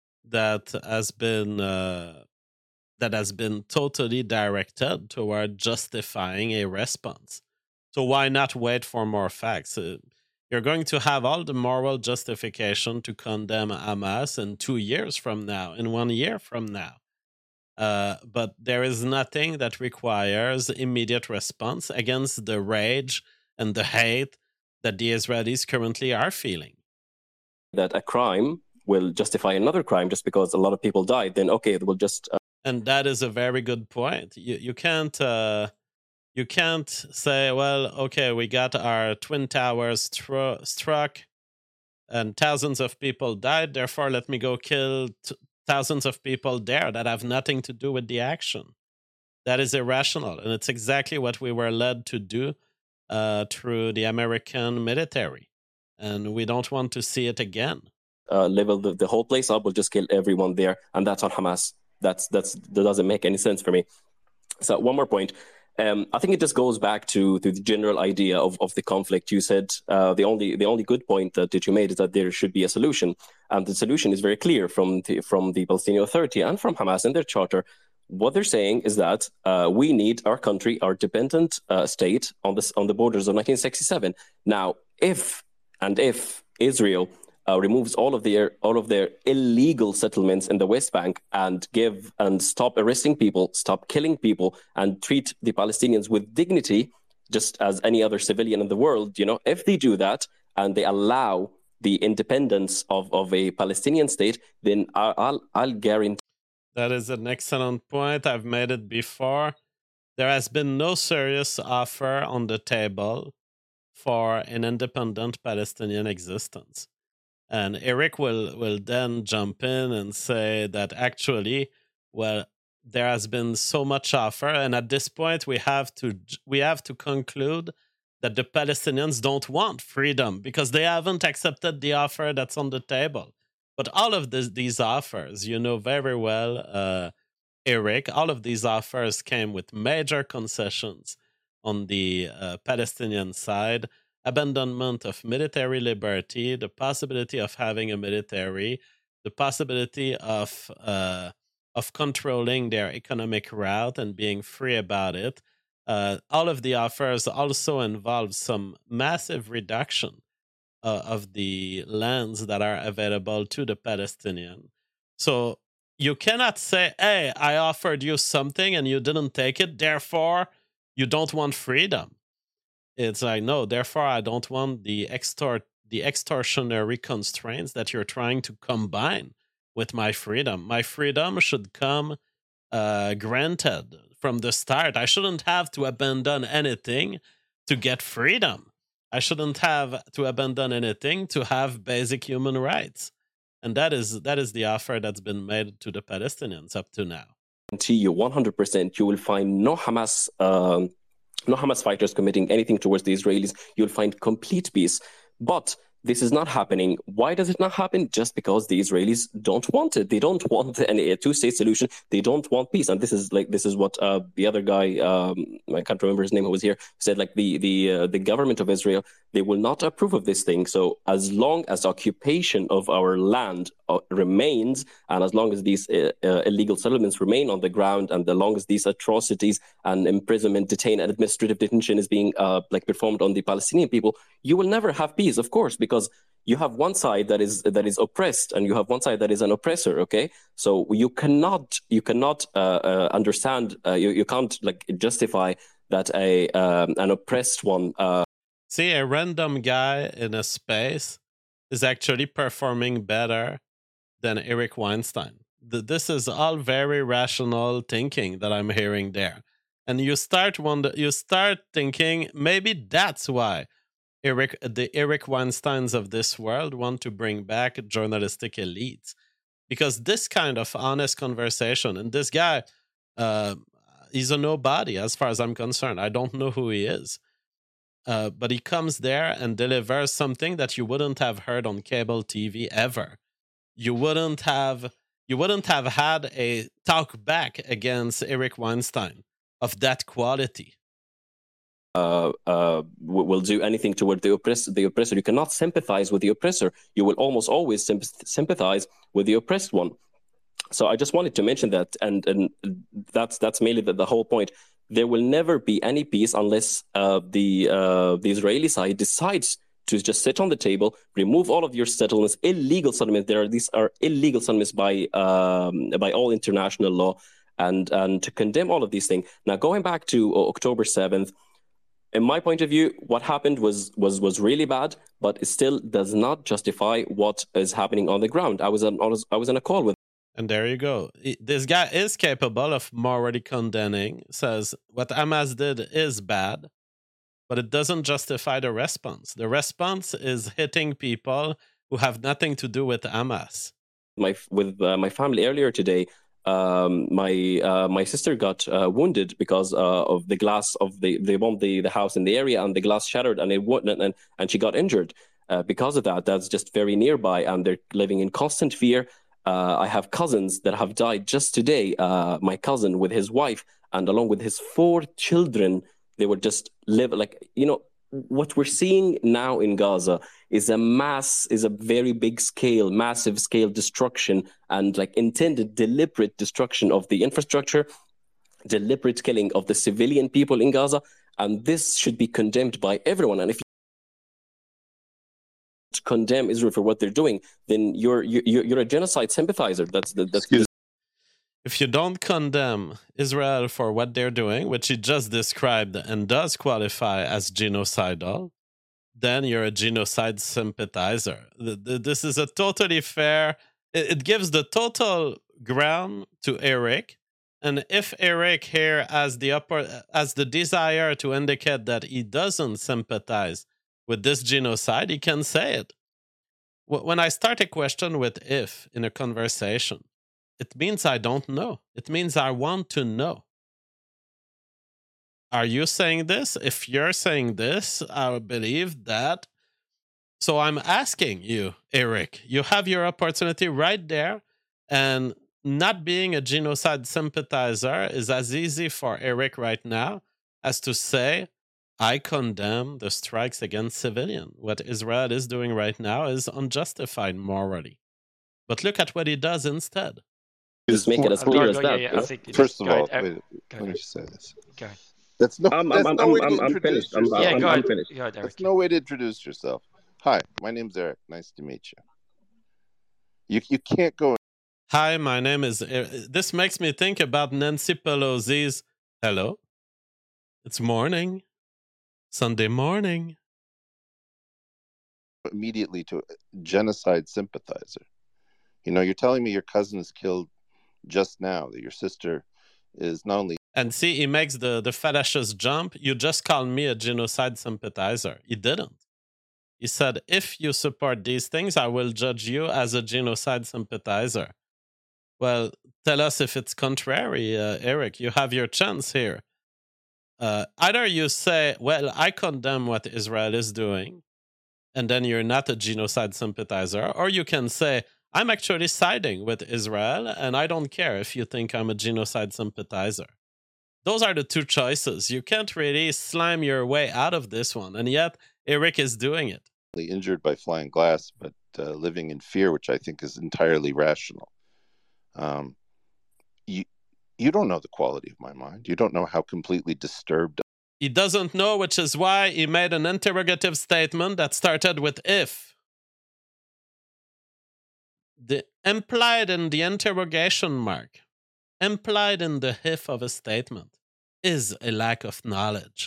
that has been uh, that has been totally directed toward justifying a response. So why not wait for more facts? Uh, You're going to have all the moral justification to condemn Hamas in two years from now, in one year from now. Uh, but there is nothing that requires immediate response against the rage and the hate that the Israelis currently are feeling. That a crime will justify another crime just because a lot of people died, then okay, it will just... Uh... And that is a very good point. You, you can't... Uh, You can't say, well, okay, we got our Twin Towers stru- struck and thousands of people died, therefore let me go kill t- thousands of people there that have nothing to do with the action. That is irrational, and it's exactly what we were led to do uh, through the American military, and we don't want to see it again. Uh, level the, the whole place up, we'll just kill everyone there, and that's on Hamas. That's, that's, that doesn't make any sense for me. So one more point. Um, I think it just goes back to, to the general idea of, of the conflict. You said uh, the only the only good point that, that you made is that there should be a solution, and the solution is very clear from the, from the Palestinian Authority and from Hamas in their charter. What they're saying is that uh, we need our country, our dependent uh, state, on this on the borders of nineteen sixty-seven. Now, if and if Israel Uh, removes all of their all of their illegal settlements in the West Bank and give and stop arresting people, stop killing people, and treat the Palestinians with dignity, just as any other civilian in the world. You know, if they do that and they allow the independence of, of a Palestinian state, then I'll, I'll I'll guarantee. That is an excellent point. I've made it before. There has been no serious offer on the table for an independent Palestinian existence. And Eric will, will then jump in and say that actually, well, there has been so much offer, and at this point we have to we have to conclude that the Palestinians don't want freedom because they haven't accepted the offer that's on the table. But all of this, these offers, you know very well, uh, Eric, all of these offers came with major concessions on the uh, Palestinian side. Abandonment of military liberty, the possibility of having a military, the possibility of uh, of controlling their economic route and being free about it. Uh, all of the offers also involve some massive reduction uh, of the lands that are available to the Palestinian. So you cannot say, hey, I offered you something and you didn't take it, therefore you don't want freedom. It's like, no, therefore I don't want the extort the extortionary constraints that you're trying to combine with my freedom. My freedom should come uh, granted from the start. I shouldn't have to abandon anything to get freedom. I shouldn't have to abandon anything to have basic human rights. And that is that is the offer that's been made to the Palestinians up to now. To you, one hundred percent, you will find no Hamas, um, no Hamas fighters committing anything towards the Israelis. You'll find complete peace. But this is not happening. Why does it not happen? Just because the Israelis don't want it. They don't want any, a two-state solution. They don't want peace. And this is like this is what uh, the other guy, um, I can't remember his name, who was here, said. Like the the uh, the government of Israel, they will not approve of this thing. So as long as occupation of our land uh, remains, and as long as these uh, uh, illegal settlements remain on the ground, and as long as these atrocities and imprisonment, detain, and administrative detention is being uh, like performed on the Palestinian people, you will never have peace, of course, because Because you have one side that is that is oppressed, and you have one side that is an oppressor. Okay, so you cannot you cannot uh, uh, understand. Uh, you you can't like justify that a um, an oppressed one. Uh... See, a random guy in a space is actually performing better than Eric Weinstein. This is all very rational thinking that I'm hearing there, and you start wonder. You start thinking maybe that's why Eric, the Eric Weinsteins of this world want to bring back journalistic elites, because this kind of honest conversation, and this guy, uh, he's a nobody as far as I'm concerned. I don't know who he is, uh, but he comes there and delivers something that you wouldn't have heard on cable T V ever. You wouldn't have, you wouldn't have had a talk back against Eric Weinstein of that quality. Uh, uh, will do anything toward the, oppress- the oppressor. You cannot sympathize with the oppressor. You will almost always symp- sympathize with the oppressed one. So I just wanted to mention that, and, and that's that's mainly the, the whole point. There will never be any peace unless uh, the uh, the Israeli side decides to just sit on the table, remove all of your settlements, illegal settlements. There are these are illegal settlements by um, by all international law, and and to condemn all of these things. Now, going back to uh, October seventh. In my point of view, what happened was was was really bad, but it still does not justify what is happening on the ground. I was on I was on a call with, and there you go. This guy is capable of morally condemning. Says what Hamas did is bad, but it doesn't justify the response. The response is hitting people who have nothing to do with Hamas. My with uh, my family earlier today. Um, my uh, my sister got uh, wounded because uh, of the glass of the they bombed the, the house in the area, and the glass shattered, and it and and, and she got injured uh, because of that. That's just very nearby, and they're living in constant fear. Uh, I have cousins that have died just today. Uh, my cousin with his wife and along with his four children, they would just live like you know. What we're seeing now in Gaza is a mass, is a very big scale, massive scale destruction and like intended deliberate destruction of the infrastructure, deliberate killing of the civilian people in Gaza. And this should be condemned by everyone. And if you condemn Israel for what they're doing, then you're you're, you're a genocide sympathizer. That's the, that's the If you don't condemn Israel for what they're doing, which he just described and does qualify as genocidal, then you're a genocide sympathizer. This is a totally fair... It gives the total ground to Eric. And if Eric here has the, upper, has the desire to indicate that he doesn't sympathize with this genocide, he can say it. When I start a question with if in a conversation, it means I don't know. It means I want to know. Are you saying this? If you're saying this, I believe that. So I'm asking you, Eric, you have your opportunity right there. And not being a genocide sympathizer is as easy for Eric right now as to say, I condemn the strikes against civilians. What Israel is doing right now is unjustified morally. But look at what he does instead. Just make it as clear as that. Yeah, yeah, I think First of all, ahead. wait, let me just say this. Go ahead. That's no, I'm, that's I'm, no I'm, way to I'm, I'm introduce finished. I'm, yourself. Yeah, I'm, go I'm ahead. finished. Go ahead, Eric. That's no way to introduce yourself. Hi, my name's Eric. Nice to meet you. You you can't go Hi, my name is. Er- This makes me think about Nancy Pelosi's. Hello, it's morning, Sunday morning. Immediately to a genocide sympathizer. You know, you're telling me your cousin is killed just now, that your sister is not only. And see, he makes the, the fallacious jump. You just called me a genocide sympathizer. He didn't. He said, if you support these things, I will judge you as a genocide sympathizer. Well, tell us if it's contrary, uh, Eric. You have your chance here. Uh, either you say, well, I condemn what Israel is doing, and then you're not a genocide sympathizer, or you can say, I'm actually siding with Israel, and I don't care if you think I'm a genocide sympathizer. Those are the two choices. You can't really slime your way out of this one, and yet Eric is doing it. Injured by flying glass, but uh, living in fear, which I think is entirely rational. Um, you you don't know the quality of my mind. You don't know how completely disturbed. He doesn't know, which is why he made an interrogative statement that started with if. The implied in the interrogation mark, implied in the if of a statement, is a lack of knowledge.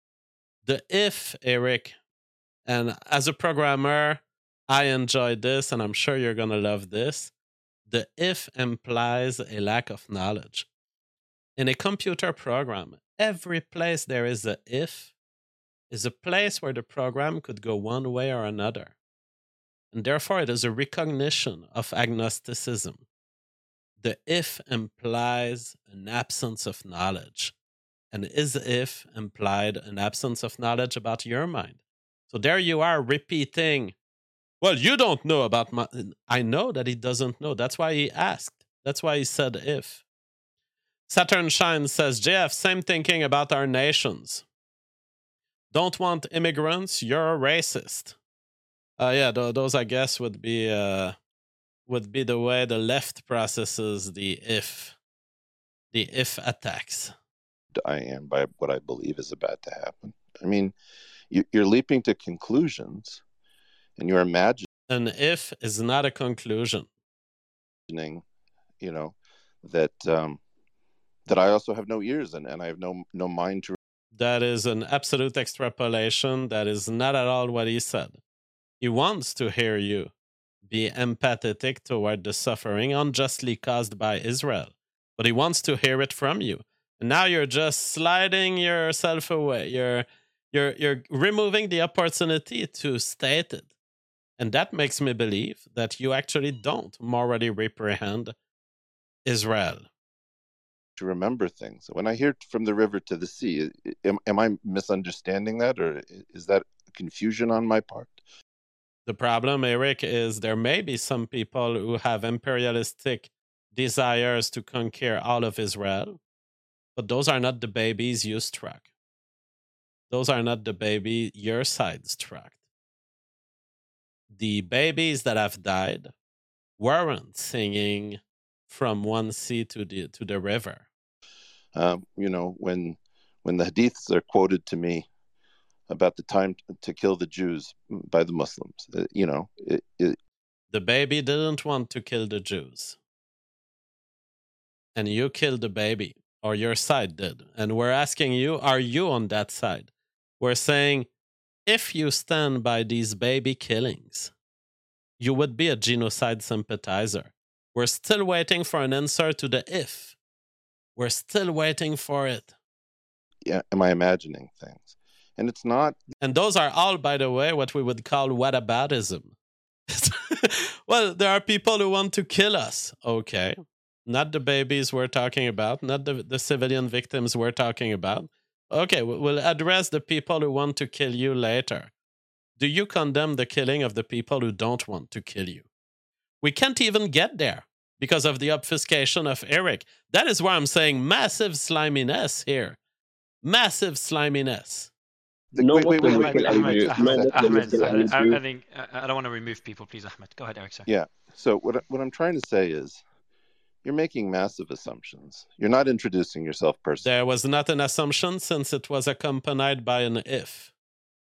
The if, Eric, and as a programmer, I enjoy this, and I'm sure you're going to love this. The if implies a lack of knowledge. In a computer program, every place there is a if is a place where the program could go one way or another. And therefore, it is a recognition of agnosticism. The if implies an absence of knowledge, and is if implied an absence of knowledge about your mind. So there you are repeating, well, you don't know about my. I know that he doesn't know. That's why he asked. That's why he said if. Saturn Shine says, J F, same thinking about our nations. Don't want immigrants, you're a racist. Uh, yeah, th- those I guess would be uh, would be the way the left processes the if, the if attacks. I am by what I believe is about to happen. I mean, you, you're leaping to conclusions, and you're imagining. An if is not a conclusion. You know that um, that I also have no ears and, and I have no no mind to. That is an absolute extrapolation. That is not at all what he said. He wants to hear you be empathetic toward the suffering unjustly caused by Israel, but he wants to hear it from you. And now you're just sliding yourself away. You're you're you're removing the opportunity to state it, and that makes me believe that you actually don't morally reprehend Israel. To remember things. When I hear from the river to the sea, am, am I misunderstanding that, or is that confusion on my part? The problem, Eric, is there may be some people who have imperialistic desires to conquer all of Israel, but those are not the babies you struck. Those are not the baby your side struck. The babies that have died weren't singing from one sea to the to the river. Um, you know, when when the hadiths are quoted to me about the time to kill the Jews by the Muslims, uh, you know, it, it, the baby didn't want to kill the Jews, and you killed the baby, or your side did. And we're asking you, are you on that side? We're saying, if you stand by these baby killings, you would be a genocide sympathizer. We're still waiting for an answer to the if. We're still waiting for it. Yeah, am I imagining things? And it's not. And those are all, by the way, what we would call whataboutism. Well, there are people who want to kill us. Okay. Not the babies we're talking about, not the, the civilian victims we're talking about. Okay, we'll address the people who want to kill you later. Do you condemn the killing of the people who don't want to kill you? We can't even get there because of the obfuscation of Eric. That is why I'm saying massive sliminess here. Massive sliminess. No, wait, wait, wait, Ahmed, Ahmed, Ahmed, Ahmed, Ahmed, I, I think I don't want to remove people. Please, Ahmed, go ahead, Eric. Sir. Yeah. So what what I'm trying to say is, you're making massive assumptions. You're not introducing yourself personally. There was not an assumption since it was accompanied by an if.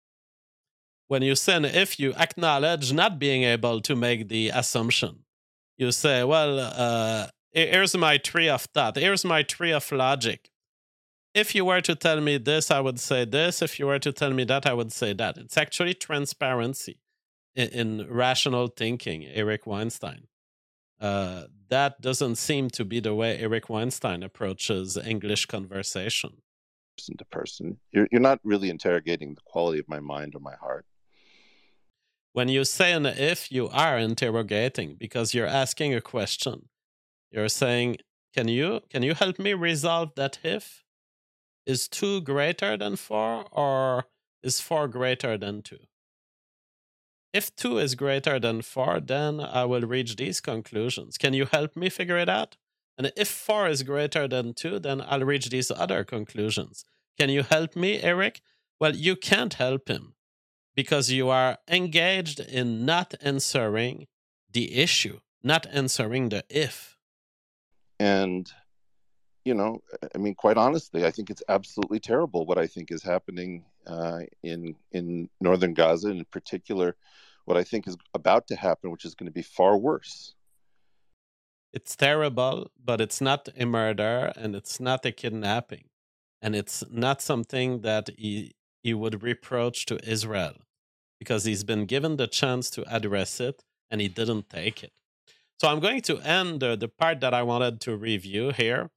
When you say an if, you acknowledge not being able to make the assumption. you say, well, uh, here's my tree of thought. Here's my tree of logic. If you were to tell me this, I would say this. If you were to tell me that, I would say that. It's actually transparency in, in rational thinking, Eric Weinstein. Uh, that doesn't seem to be the way Eric Weinstein approaches English conversation. Person to person. You're, you're not really interrogating the quality of my mind or my heart. When you say an if, you are interrogating because you're asking a question. You're saying, can you, can you help me resolve that if? Is two greater than four, or is four greater than two? If two is greater than four, then I will reach these conclusions. Can you help me figure it out? And if four is greater than two, then I'll reach these other conclusions. Can you help me, Eric? Well, you can't help him because you are engaged in not answering the issue, not answering the if. And, you know, I mean, quite honestly, I think it's absolutely terrible what I think is happening uh, in in northern Gaza, and in particular, what I think is about to happen, which is going to be far worse. It's terrible, but it's not a murder, and it's not a kidnapping, and it's not something that he, he would reproach to Israel, because he's been given the chance to address it, and he didn't take it. So I'm going to end uh, the part that I wanted to review here.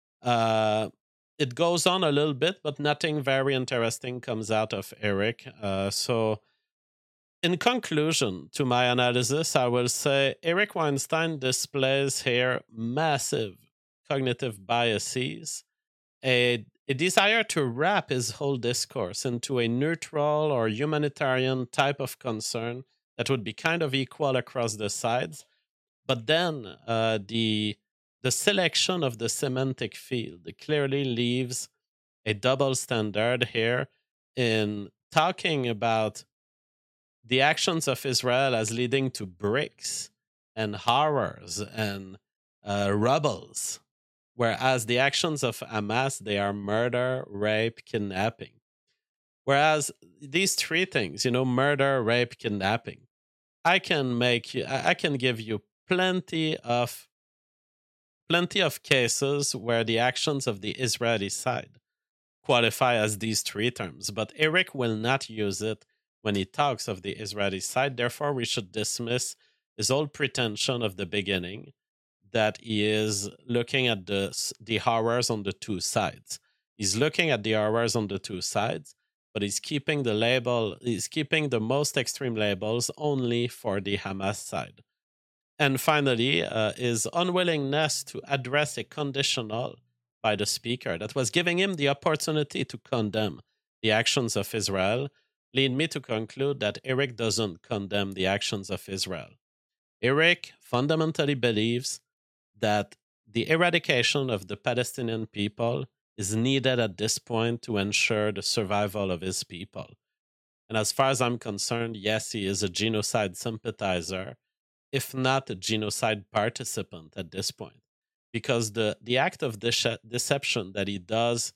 Uh, it goes on a little bit, but nothing very interesting comes out of Eric. Uh, so in conclusion to my analysis, I will say Eric Weinstein displays here massive cognitive biases, a, a desire to wrap his whole discourse into a neutral or humanitarian type of concern that would be kind of equal across the sides. But then uh, the the selection of the semantic field clearly leaves a double standard here in talking about the actions of Israel as leading to bricks and horrors and uh, rubbles, whereas the actions of Hamas, they are murder, rape, kidnapping. Whereas these three things, you know, murder, rape, kidnapping, I can make you, I can give you plenty of plenty of cases where the actions of the Israeli side qualify as these three terms, but Eric will not use it when he talks of the Israeli side. Therefore, we should dismiss his old pretension of the beginning that he is looking at the, the horrors on the two sides. He's looking at the horrors on the two sides, but he's keeping the label, he's keeping the most extreme labels only for the Hamas side. And finally, uh, his unwillingness to address a conditional by the speaker that was giving him the opportunity to condemn the actions of Israel lead me to conclude that Eric doesn't condemn the actions of Israel. Eric fundamentally believes that the eradication of the Palestinian people is needed at this point to ensure the survival of his people. And as far as I'm concerned, yes, he is a genocide sympathizer, if not a genocide participant at this point, because the, the act of de- deception that he does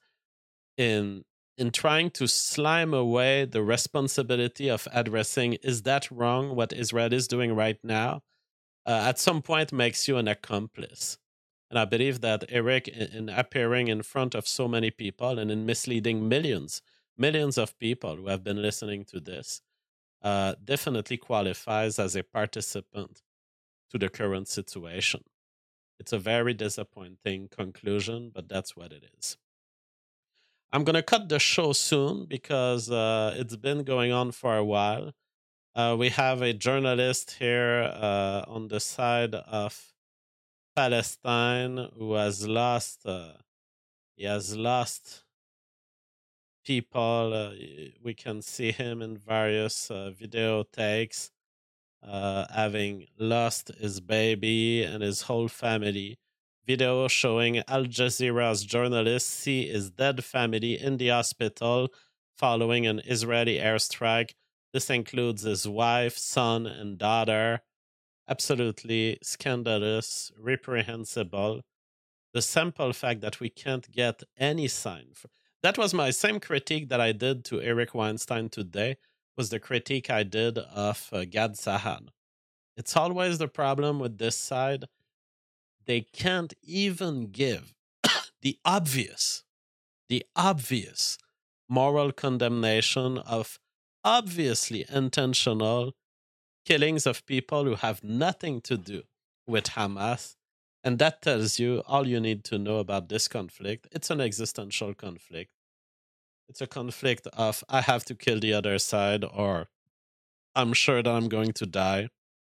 in, in trying to slime away the responsibility of addressing, is that wrong, what Israel is doing right now, uh, at some point makes you an accomplice. And I believe that Eric, in, in appearing in front of so many people and in misleading millions, millions of people who have been listening to this, uh, definitely qualifies as a participant to the current situation. It's a very disappointing conclusion, but that's what it is. I'm going to cut the show soon because uh, it's been going on for a while. Uh, we have a journalist here uh, on the side of Palestine who has lost, uh, he has lost people. Uh, we can see him in various uh, video takes, uh, having lost his baby and his whole family. Video showing Al Jazeera's journalist see his dead family in the hospital following an Israeli airstrike. This includes his wife, son, and daughter. Absolutely scandalous, reprehensible. The simple fact that we can't get any sign. For, that was my same critique that I did to Eric Weinstein today, was the critique I did of uh, Gad Sahan. It's always the problem with this side. They can't even give the obvious, the obvious moral condemnation of obviously intentional killings of people who have nothing to do with Hamas. And that tells you all you need to know about this conflict. It's an existential conflict. It's a conflict of I have to kill the other side, or I'm sure that I'm going to die.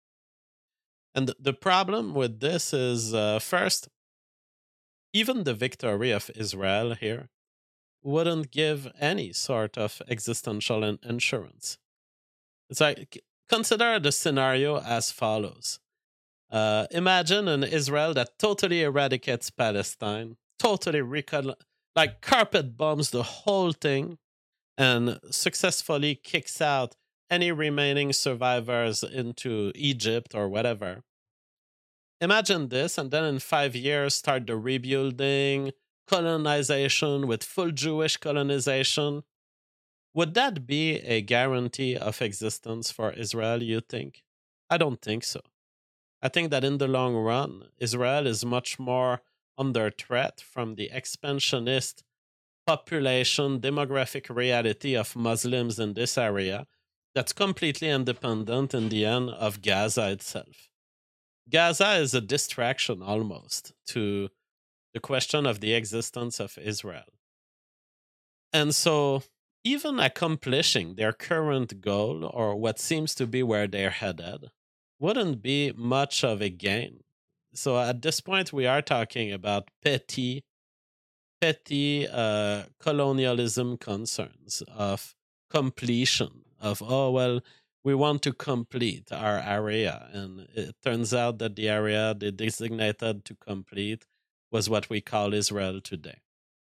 And th- the problem with this is, uh, first, even the victory of Israel here wouldn't give any sort of existential in- insurance. It's like, consider the scenario as follows. Uh, imagine an Israel that totally eradicates Palestine, totally recon- like carpet bombs the whole thing, and successfully kicks out any remaining survivors into Egypt or whatever. Imagine this, and then in five years start the rebuilding, colonization with full Jewish colonization. Would that be a guarantee of existence for Israel, you think? I don't think so. I think that in the long run, Israel is much more under threat from the expansionist population demographic reality of Muslims in this area that's completely independent in the end of Gaza itself. Gaza is a distraction almost to the question of the existence of Israel. And so, even accomplishing their current goal, or what seems to be where they're headed, wouldn't be much of a gain. So at this point, we are talking about petty, petty uh, colonialism concerns of completion, of, oh, well, we want to complete our area. And it turns out that the area they designated to complete was what we call Israel today.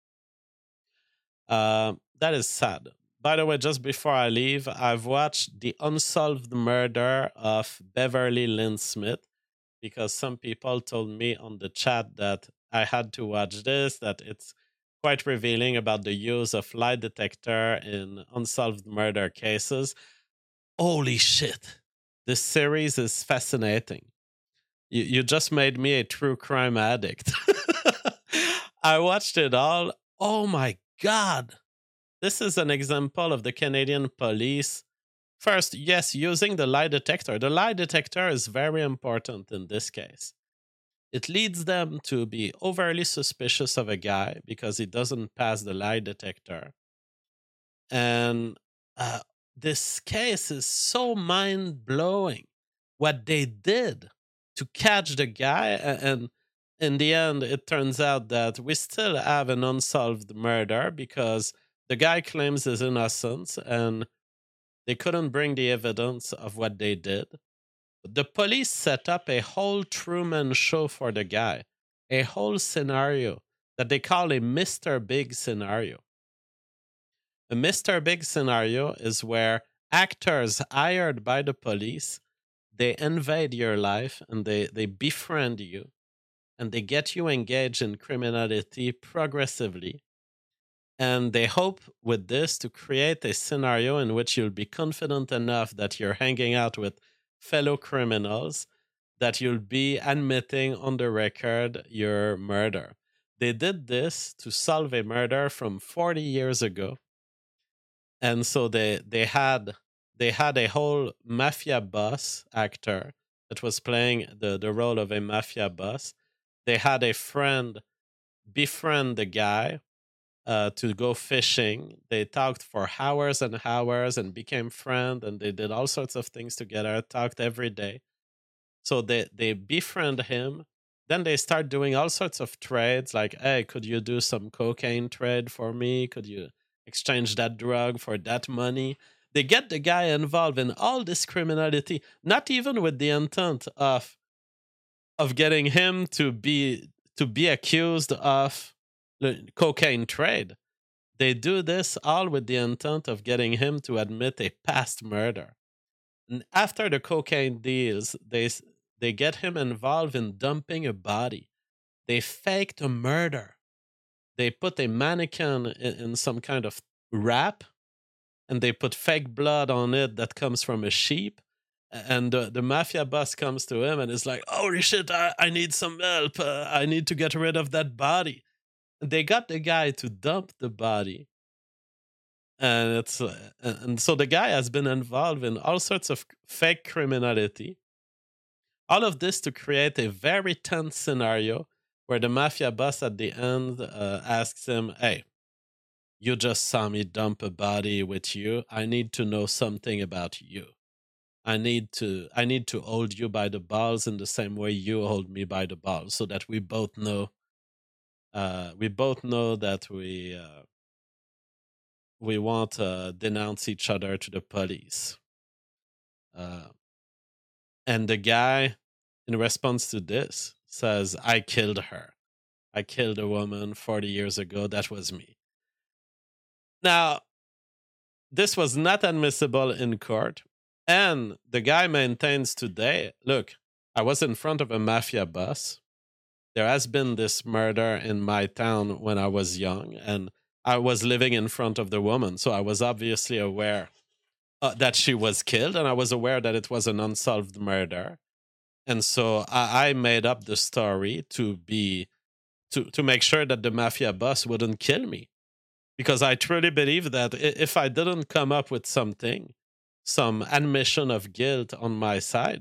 Uh, that is sad. By the way, just before I leave, I've watched The Unsolved Murder of Beverly Lynn Smith, because some people told me on the chat that I had to watch this, that it's quite revealing about the use of lie detector in unsolved murder cases. Holy shit. This series is fascinating. You, you just made me a true crime addict. I watched it all. Oh my God. This is an example of the Canadian police. First, yes, using the lie detector. The lie detector is very important in this case. It leads them to be overly suspicious of a guy because he doesn't pass the lie detector. And uh, this case is so mind-blowing. What they did to catch the guy, and in the end, it turns out that we still have an unsolved murder because the guy claims his innocence and they couldn't bring the evidence of what they did. The police set up a whole Truman show for the guy, a whole scenario that they call a Mister Big scenario. A Mister Big scenario is where actors hired by the police, they invade your life and they, they befriend you and they get you engaged in criminality progressively. And they hope with this to create a scenario in which you'll be confident enough that you're hanging out with fellow criminals, that you'll be admitting on the record your murder. They did this to solve a murder from forty years ago. And so they, they had they had a whole mafia boss actor that was playing the, the role of a mafia boss. They had a friend befriend the guy Uh, to go fishing. They talked for hours and hours and became friends, and they did all sorts of things together, talked every day. So they, they befriend him. Then they start doing all sorts of trades, like, hey, could you do some cocaine trade for me? Could you exchange that drug for that money? They get the guy involved in all this criminality, not even with the intent of of getting him to be to be accused of cocaine trade. They do this all with the intent of getting him to admit a past murder. And after the cocaine deals, they they get him involved in dumping a body. They faked a murder. They put a mannequin in, in some kind of wrap, and they put fake blood on it that comes from a sheep. And uh, the mafia boss comes to him and is like, holy shit, I, I need some help. Uh, I need to get rid of that body. And they got the guy to dump the body. And it's uh, and so the guy has been involved in all sorts of fake criminality. All of this to create a very tense scenario where the mafia boss at the end uh, asks him, hey, you just saw me dump a body with you. I need to know something about you. I need to I need to hold you by the balls in the same way you hold me by the balls, so that we both know uh, we both know that we uh, we won't uh, denounce each other to the police. Uh, and the guy, in response to this, says, I killed her. I killed a woman forty years ago. That was me. Now, this was not admissible in court. And the guy maintains today, look, I was in front of a mafia boss. There has been this murder in my town when I was young, and I was living in front of the woman. So I was obviously aware uh, that she was killed, and I was aware that it was an unsolved murder. And so I, I made up the story to be to, to make sure that the mafia boss wouldn't kill me. Because I truly believe that if I didn't come up with something, some admission of guilt on my side,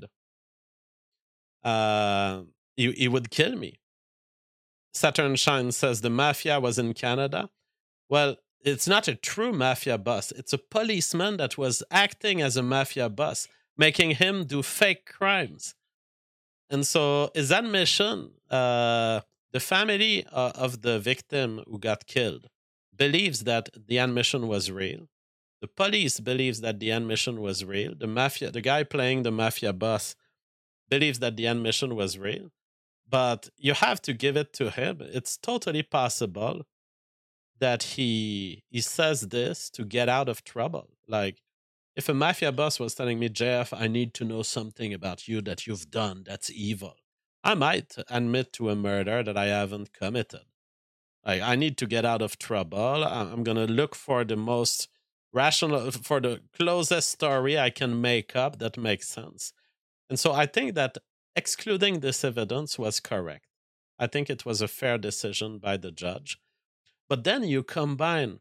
uh, he, he would kill me. Saturn Shine says the mafia was in Canada. Well, it's not a true mafia boss. It's a policeman that was acting as a mafia boss, making him do fake crimes. And so his admission, uh, the family uh, of the victim who got killed believes that the admission was real. The police believes that the admission was real. The mafia, the guy playing the mafia boss, believes that the admission was real. But you have to give it to him. It's totally possible that he he says this to get out of trouble. Like, if a mafia boss was telling me, J F, I need to know something about you that you've done that's evil, I might admit to a murder that I haven't committed. Like, I need to get out of trouble. I'm going to look for the most rational, for the closest story I can make up that makes sense. And so I think that excluding this evidence was correct. I think it was a fair decision by the judge. But then you combine,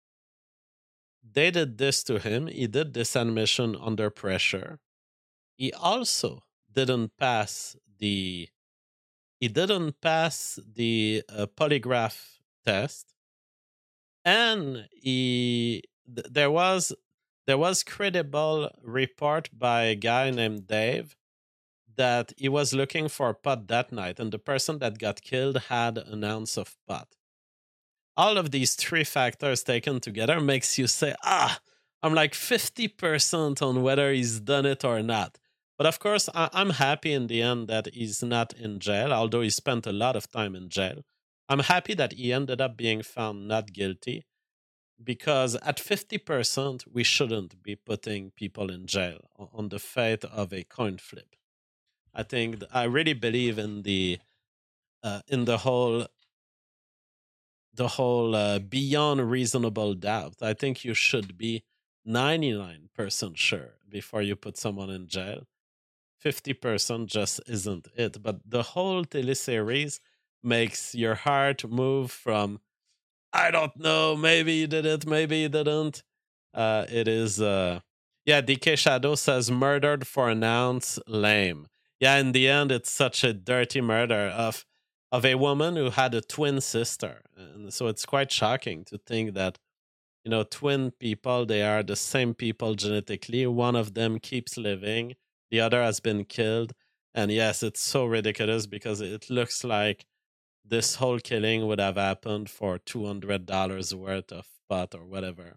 they did this to him. He did this admission under pressure. He also didn't pass the, he didn't pass the uh, polygraph test. And he, th- there was, there was credible report by a guy named Dave that he was looking for pot that night, and the person that got killed had an ounce of pot. All of these three factors taken together makes you say, ah, I'm like fifty percent on whether he's done it or not. But of course, I- I'm happy in the end that he's not in jail, although he spent a lot of time in jail. I'm happy that he ended up being found not guilty, because at fifty percent, we shouldn't be putting people in jail on the fate of a coin flip. I think th- I really believe in the uh, in the whole the whole uh, beyond reasonable doubt. I think you should be ninety-nine percent sure before you put someone in jail. fifty percent just isn't it. But the whole teleseries makes your heart move from, I don't know, maybe he did it, maybe he didn't. Uh, it is, uh, yeah, D K Shadow says murdered for an ounce, lame. Yeah, in the end, it's such a dirty murder of of a woman who had a twin sister. And so it's quite shocking to think that, you know, twin people, they are the same people genetically. One of them keeps living, the other has been killed. And yes, it's so ridiculous because it looks like this whole killing would have happened for two hundred dollars worth of pot or whatever.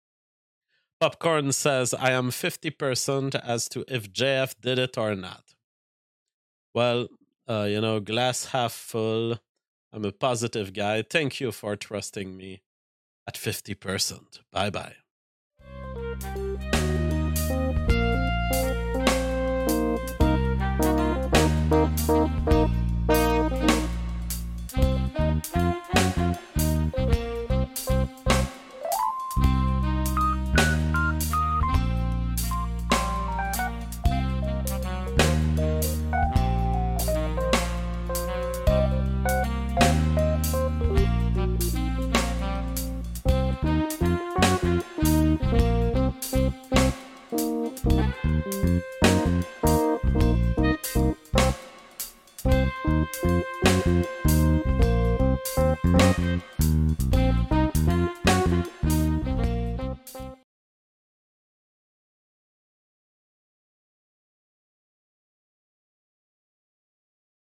Popcorn says, I am fifty percent as to if J F did it or not. Well, uh, you know, glass half full. I'm a positive guy. Thank you for trusting me at fifty percent. Bye-bye. you.